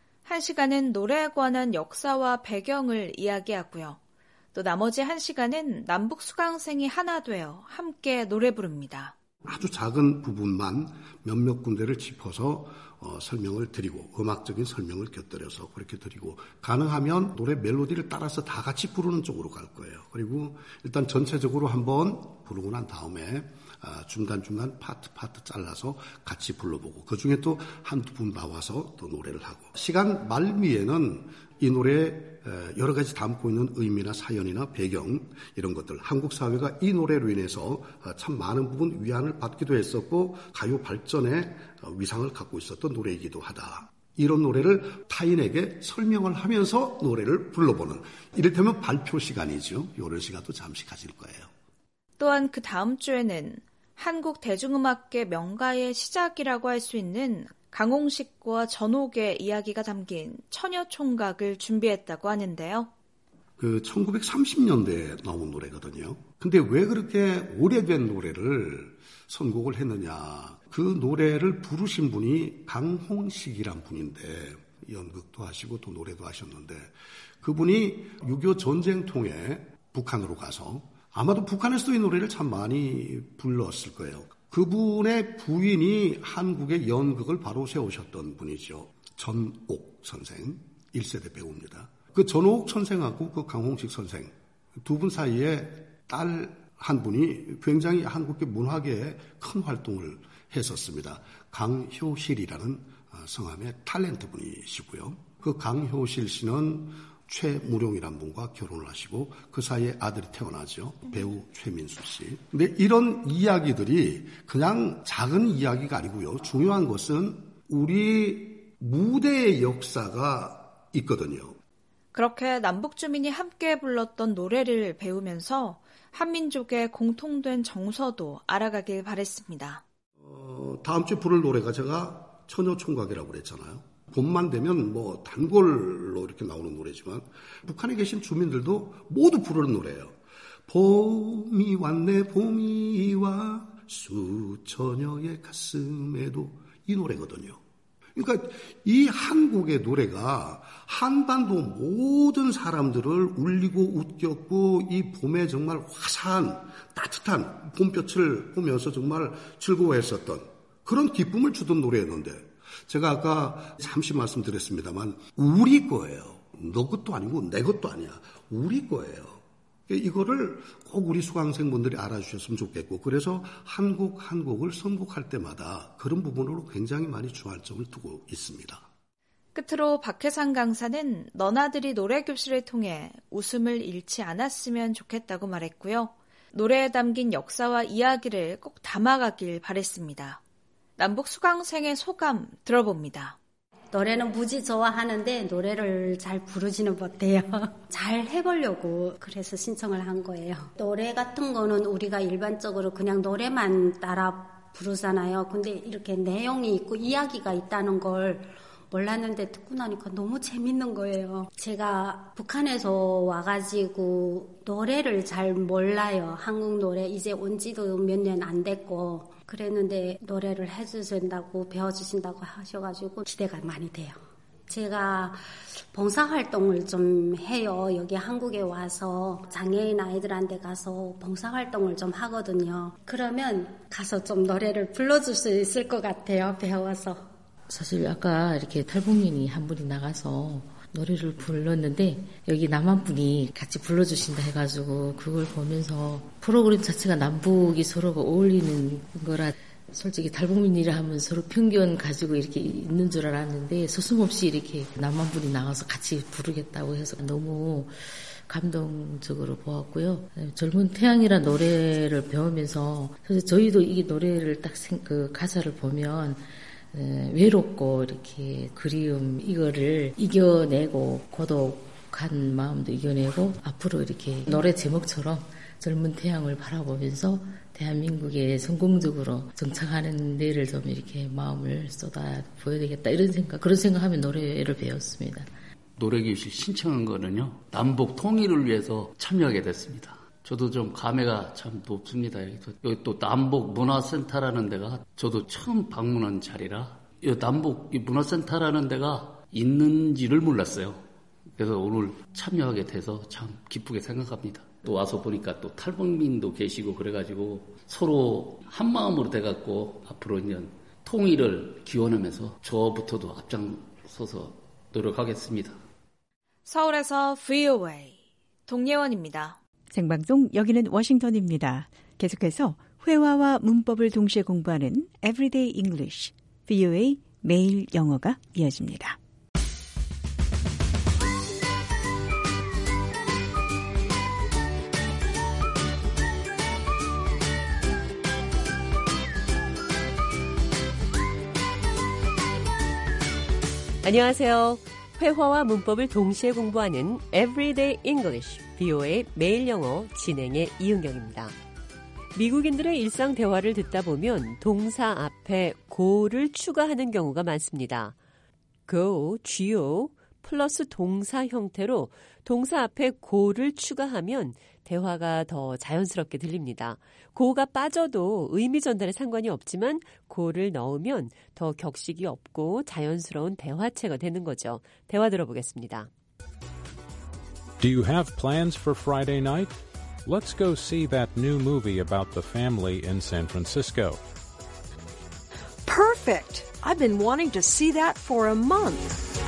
1시간은 노래에 관한 역사와 배경을 이야기하고요. 또 나머지 1시간은 남북 수강생이 하나 되어 함께 노래 부릅니다. 아주 작은 부분만 몇몇 군데를 짚어서 설명을 드리고 음악적인 설명을 곁들여서 그렇게 드리고 가능하면 노래 멜로디를 따라서 다 같이 부르는 쪽으로 갈 거예요. 그리고 일단 전체적으로 한번 부르고 난 다음에 중간중간 파트 잘라서 같이 불러보고 그중에 또 한두 분 나와서 또 노래를 하고 시간 말미에는 이 노래에 여러 가지 담고 있는 의미나 사연이나 배경 이런 것들 한국 사회가 이 노래로 인해서 참 많은 부분 위안을 받기도 했었고 가요 발전에 위상을 갖고 있었던 노래이기도 하다. 이런 노래를 타인에게 설명을 하면서 노래를 불러보는 이를테면 발표 시간이죠. 이런 시간도 잠시 가질 거예요. 또한 그 다음 주에는 한국 대중음악계 명가의 시작이라고 할 수 있는 강홍식과 전옥의 이야기가 담긴 처녀총각을 준비했다고 하는데요. 그 1930년대에 나온 노래거든요. 근데 왜 그렇게 오래된 노래를 선곡을 했느냐. 그 노래를 부르신 분이 강홍식이란 분인데 연극도 하시고 또 노래도 하셨는데 그분이 6.25 전쟁 통에 북한으로 가서 아마도 북한에서도 이 노래를 참 많이 불렀을 거예요. 그분의 부인이 한국의 연극을 바로 세우셨던 분이죠. 전옥 선생, 1세대 배우입니다. 그 전옥 선생하고 그 강홍식 선생 두 분 사이에 딸 한 분이 굉장히 한국의 문화계에 큰 활동을 했었습니다. 강효실이라는 성함의 탤런트 분이시고요. 그 강효실 씨는 최무룡이라는 분과 결혼을 하시고 그 사이에 아들이 태어나죠. 배우 최민수 씨. 근데 이런 이야기들이 그냥 작은 이야기가 아니고요. 중요한 것은 우리 무대의 역사가 있거든요. 그렇게 남북 주민이 함께 불렀던 노래를 배우면서 한민족의 공통된 정서도 알아가길 바랬습니다. 다음 주에 부를 노래가 제가 처녀총각이라고 그랬잖아요. 봄만 되면 뭐 단골로 이렇게 나오는 노래지만 북한에 계신 주민들도 모두 부르는 노래예요. 봄이 왔네 봄이 와 수처녀의 가슴에도 이 노래거든요. 그러니까 이 한국의 노래가 한반도 모든 사람들을 울리고 웃겼고 이 봄에 정말 화사한 따뜻한 봄볕을 보면서 정말 즐거워했었던 그런 기쁨을 주던 노래였는데 제가 아까 잠시 말씀드렸습니다만 우리 거예요. 너 것도 아니고 내 것도 아니야. 우리 거예요. 이거를 꼭 우리 수강생분들이 알아주셨으면 좋겠고 그래서 한국을 선곡할 때마다 그런 부분으로 굉장히 많이 중점을 두고 있습니다. 끝으로 박혜상 강사는 너나들이 노래교실을 통해 웃음을 잃지 않았으면 좋겠다고 말했고요. 노래에 담긴 역사와 이야기를 꼭 담아가길 바랬습니다. 남북 수강생의 소감 들어봅니다. 노래는 무지 좋아하는데 노래를 잘 부르지는 못해요. 잘 해보려고 그래서 신청을 한 거예요. 노래 같은 거는 우리가 일반적으로 그냥 노래만 따라 부르잖아요. 근데 이렇게 내용이 있고 이야기가 있다는 걸 몰랐는데 듣고 나니까 너무 재밌는 거예요. 제가 북한에서 와가지고 노래를 잘 몰라요. 한국 노래 이제 온 지도 몇 년 안 됐고 그랬는데 노래를 해주신다고 배워주신다고 하셔가지고 기대가 많이 돼요. 제가 봉사활동을 좀 해요. 여기 한국에 와서 장애인 아이들한테 가서 봉사활동을 좀 하거든요. 그러면 가서 좀 노래를 불러줄 수 있을 것 같아요. 배워서. 사실 아까 이렇게 탈북민이 한 분이 나가서 노래를 불렀는데 여기 남한 분이 같이 불러주신다 해가지고 그걸 보면서 프로그램 자체가 남북이 서로가 어울리는 거라 솔직히 탈북민이라 하면 서로 편견 가지고 이렇게 있는 줄 알았는데 서슴없이 이렇게 남한 분이 나가서 같이 부르겠다고 해서 너무 감동적으로 보았고요. 젊은 태양이라는 노래를 배우면서 사실 저희도 이 노래를 딱 그 가사를 보면 외롭고 이렇게 그리움 이거를 이겨내고 고독한 마음도 이겨내고 앞으로 이렇게 노래 제목처럼 젊은 태양을 바라보면서 대한민국에 성공적으로 정착하는 데를 좀 이렇게 마음을 쏟아 보여야 되겠다 그런 생각하면 노래를 배웠습니다. 노래교실 신청한 거는요 남북 통일을 위해서 참여하게 됐습니다. 저도 좀 감회가 참 높습니다. 여기 또 남북 문화센터라는 데가 저도 처음 방문한 자리라 이 남북 문화센터라는 데가 있는지를 몰랐어요. 그래서 오늘 참여하게 돼서 참 기쁘게 생각합니다. 또 와서 보니까 또 탈북민도 계시고 그래가지고 서로 한 마음으로 돼갖고 앞으로 이제 통일을 기원하면서 저부터도 앞장서서 노력하겠습니다. 서울에서 VOA 동예원입니다. 생방송 여기는 워싱턴입니다. 계속해서 회화와 문법을 동시에 공부하는 Everyday English, VOA 매일 영어가 이어집니다. 안녕하세요. 회화와 문법을 동시에 공부하는 Everyday English, VOA 매일 영어 진행의 이은경입니다. 미국인들의 일상 대화를 듣다 보면 동사 앞에 go를 추가하는 경우가 많습니다. go, go 플러스 동사 형태로 동사 앞에 go를 추가하면 대화가 더 자연스럽게 들립니다. go가 빠져도 의미 전달에 상관이 없지만 go를 넣으면 더 격식이 없고 자연스러운 대화체가 되는 거죠. 대화 들어보겠습니다. Do you have plans for Friday night? Let's go see that new movie about the family in San Francisco. Perfect! I've been wanting to see that for a month.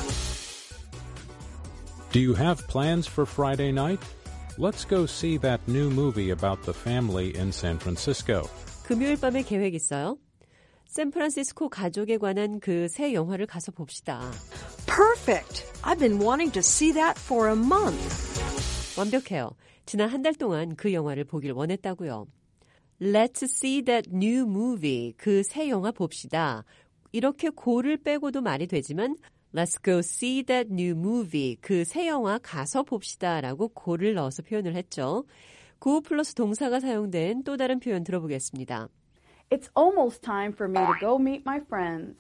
Do you have plans for Friday night? Let's go see that new movie about the family in San Francisco. 금요일 밤에 계획 있어요? 샌프란시스코 가족에 관한 그 새 영화를 가서 봅시다. Perfect! I've been wanting to see that for a month. 완벽해요. 지난 한 달 동안 그 영화를 보길 원했다고요. Let's see that new movie. 그 새 영화 봅시다. 이렇게 고를 빼고도 말이 되지만 Let's go see that new movie. 그 새 영화 가서 봅시다라고 고를 넣어서 표현을 했죠. 고 플러스 동사가 사용된 또 다른 표현 들어보겠습니다. It's almost time for me to go meet my friends.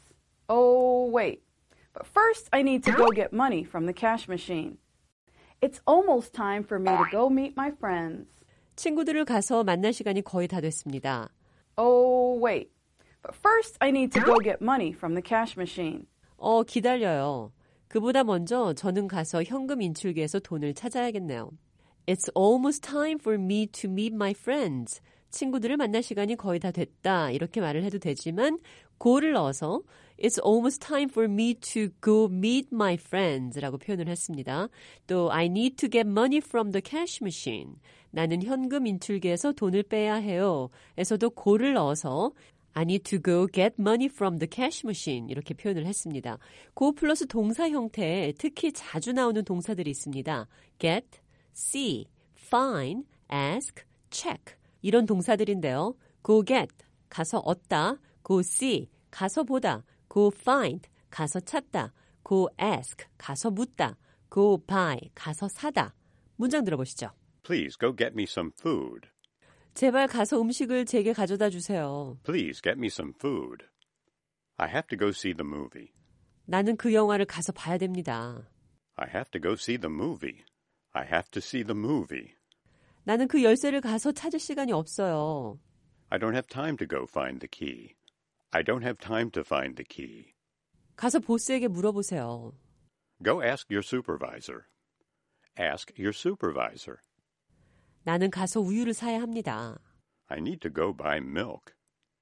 Oh, wait. But first I need to go get money from the cash machine. It's almost time for me to go meet my friends. 친구들을 가서 만날 시간이 거의 다 됐습니다. Oh, wait. But first I need to go get money from the cash machine. 기다려요. 그보다 먼저 저는 가서 현금 인출기에서 돈을 찾아야겠네요. It's almost time for me to meet my friends. 친구들을 만날 시간이 거의 다 됐다. 이렇게 말을 해도 되지만 go를 넣어서 It's almost time for me to go meet my friends 라고 표현을 했습니다. 또 I need to get money from the cash machine. 나는 현금 인출기에서 돈을 빼야 해요. 에서도 go를 넣어서 I need to go get money from the cash machine 이렇게 표현을 했습니다. go 플러스 동사 형태에 특히 자주 나오는 동사들이 있습니다. get, see, find, ask, check 이런 동사들인데요. go get, 가서 얻다. go see, 가서 보다. go find, 가서 찾다. go ask, 가서 묻다. go buy, 가서 사다. 문장 들어보시죠. Please go get me some food. 제발 가서 음식을 제게 가져다 주세요. Please get me some food. I have to go see the movie. 나는 그 영화를 가서 봐야 됩니다. I have to go see the movie. I have to see the movie. 나는 그 열쇠를 가서 찾을 시간이 없어요. I don't have time to go find the key. I don't have time to find the key. 가서 보스에게 물어보세요. Go ask your supervisor. Ask your supervisor. 나는 가서 우유를 사야 합니다. I need to go buy milk.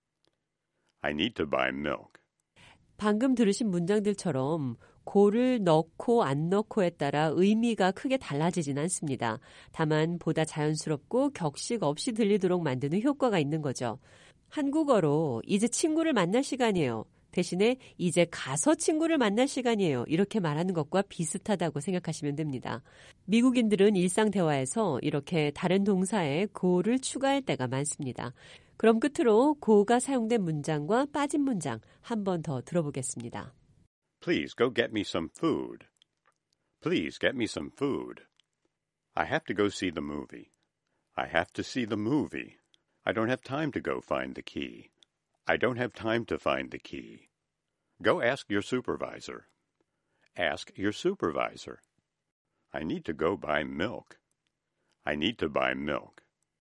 I need to buy milk. 방금 들으신 문장들처럼 고를 넣고 안 넣고에 따라 의미가 크게 달라지진 않습니다. 다만 보다 자연스럽고 격식 없이 들리도록 만드는 효과가 있는 거죠. 한국어로 이제 친구를 만날 시간이에요. 대신에 이제 가서 친구를 만날 시간이에요. 이렇게 말하는 것과 비슷하다고 생각하시면 됩니다. 미국인들은 일상 대화에서 이렇게 다른 동사에 go를 추가할 때가 많습니다. 그럼 끝으로 go가 사용된 문장과 빠진 문장 한 번 더 들어보겠습니다. Please go get me some food. Please get me some food. I have to go see the movie. I have to see the movie. I don't have time to go find the key. I don't have time to find the key. Go ask your supervisor. Ask your supervisor. I need to go buy milk. I need to buy milk.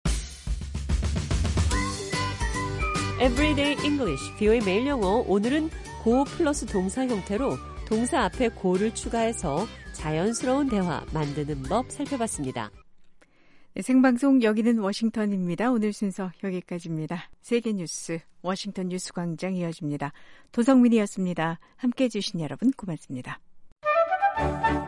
Everyday English, VOA 매일 영어. 오늘은 go 플러스 동사 형태로 동사 앞에 go를 추가해서 자연스러운 대화 만드는 법 살펴봤습니다. 네, 생방송 여기는 워싱턴입니다. 오늘 순서 여기까지입니다. 세계뉴스 워싱턴 뉴스광장 이어집니다. 도성민이었습니다. 함께해 주신 여러분 고맙습니다.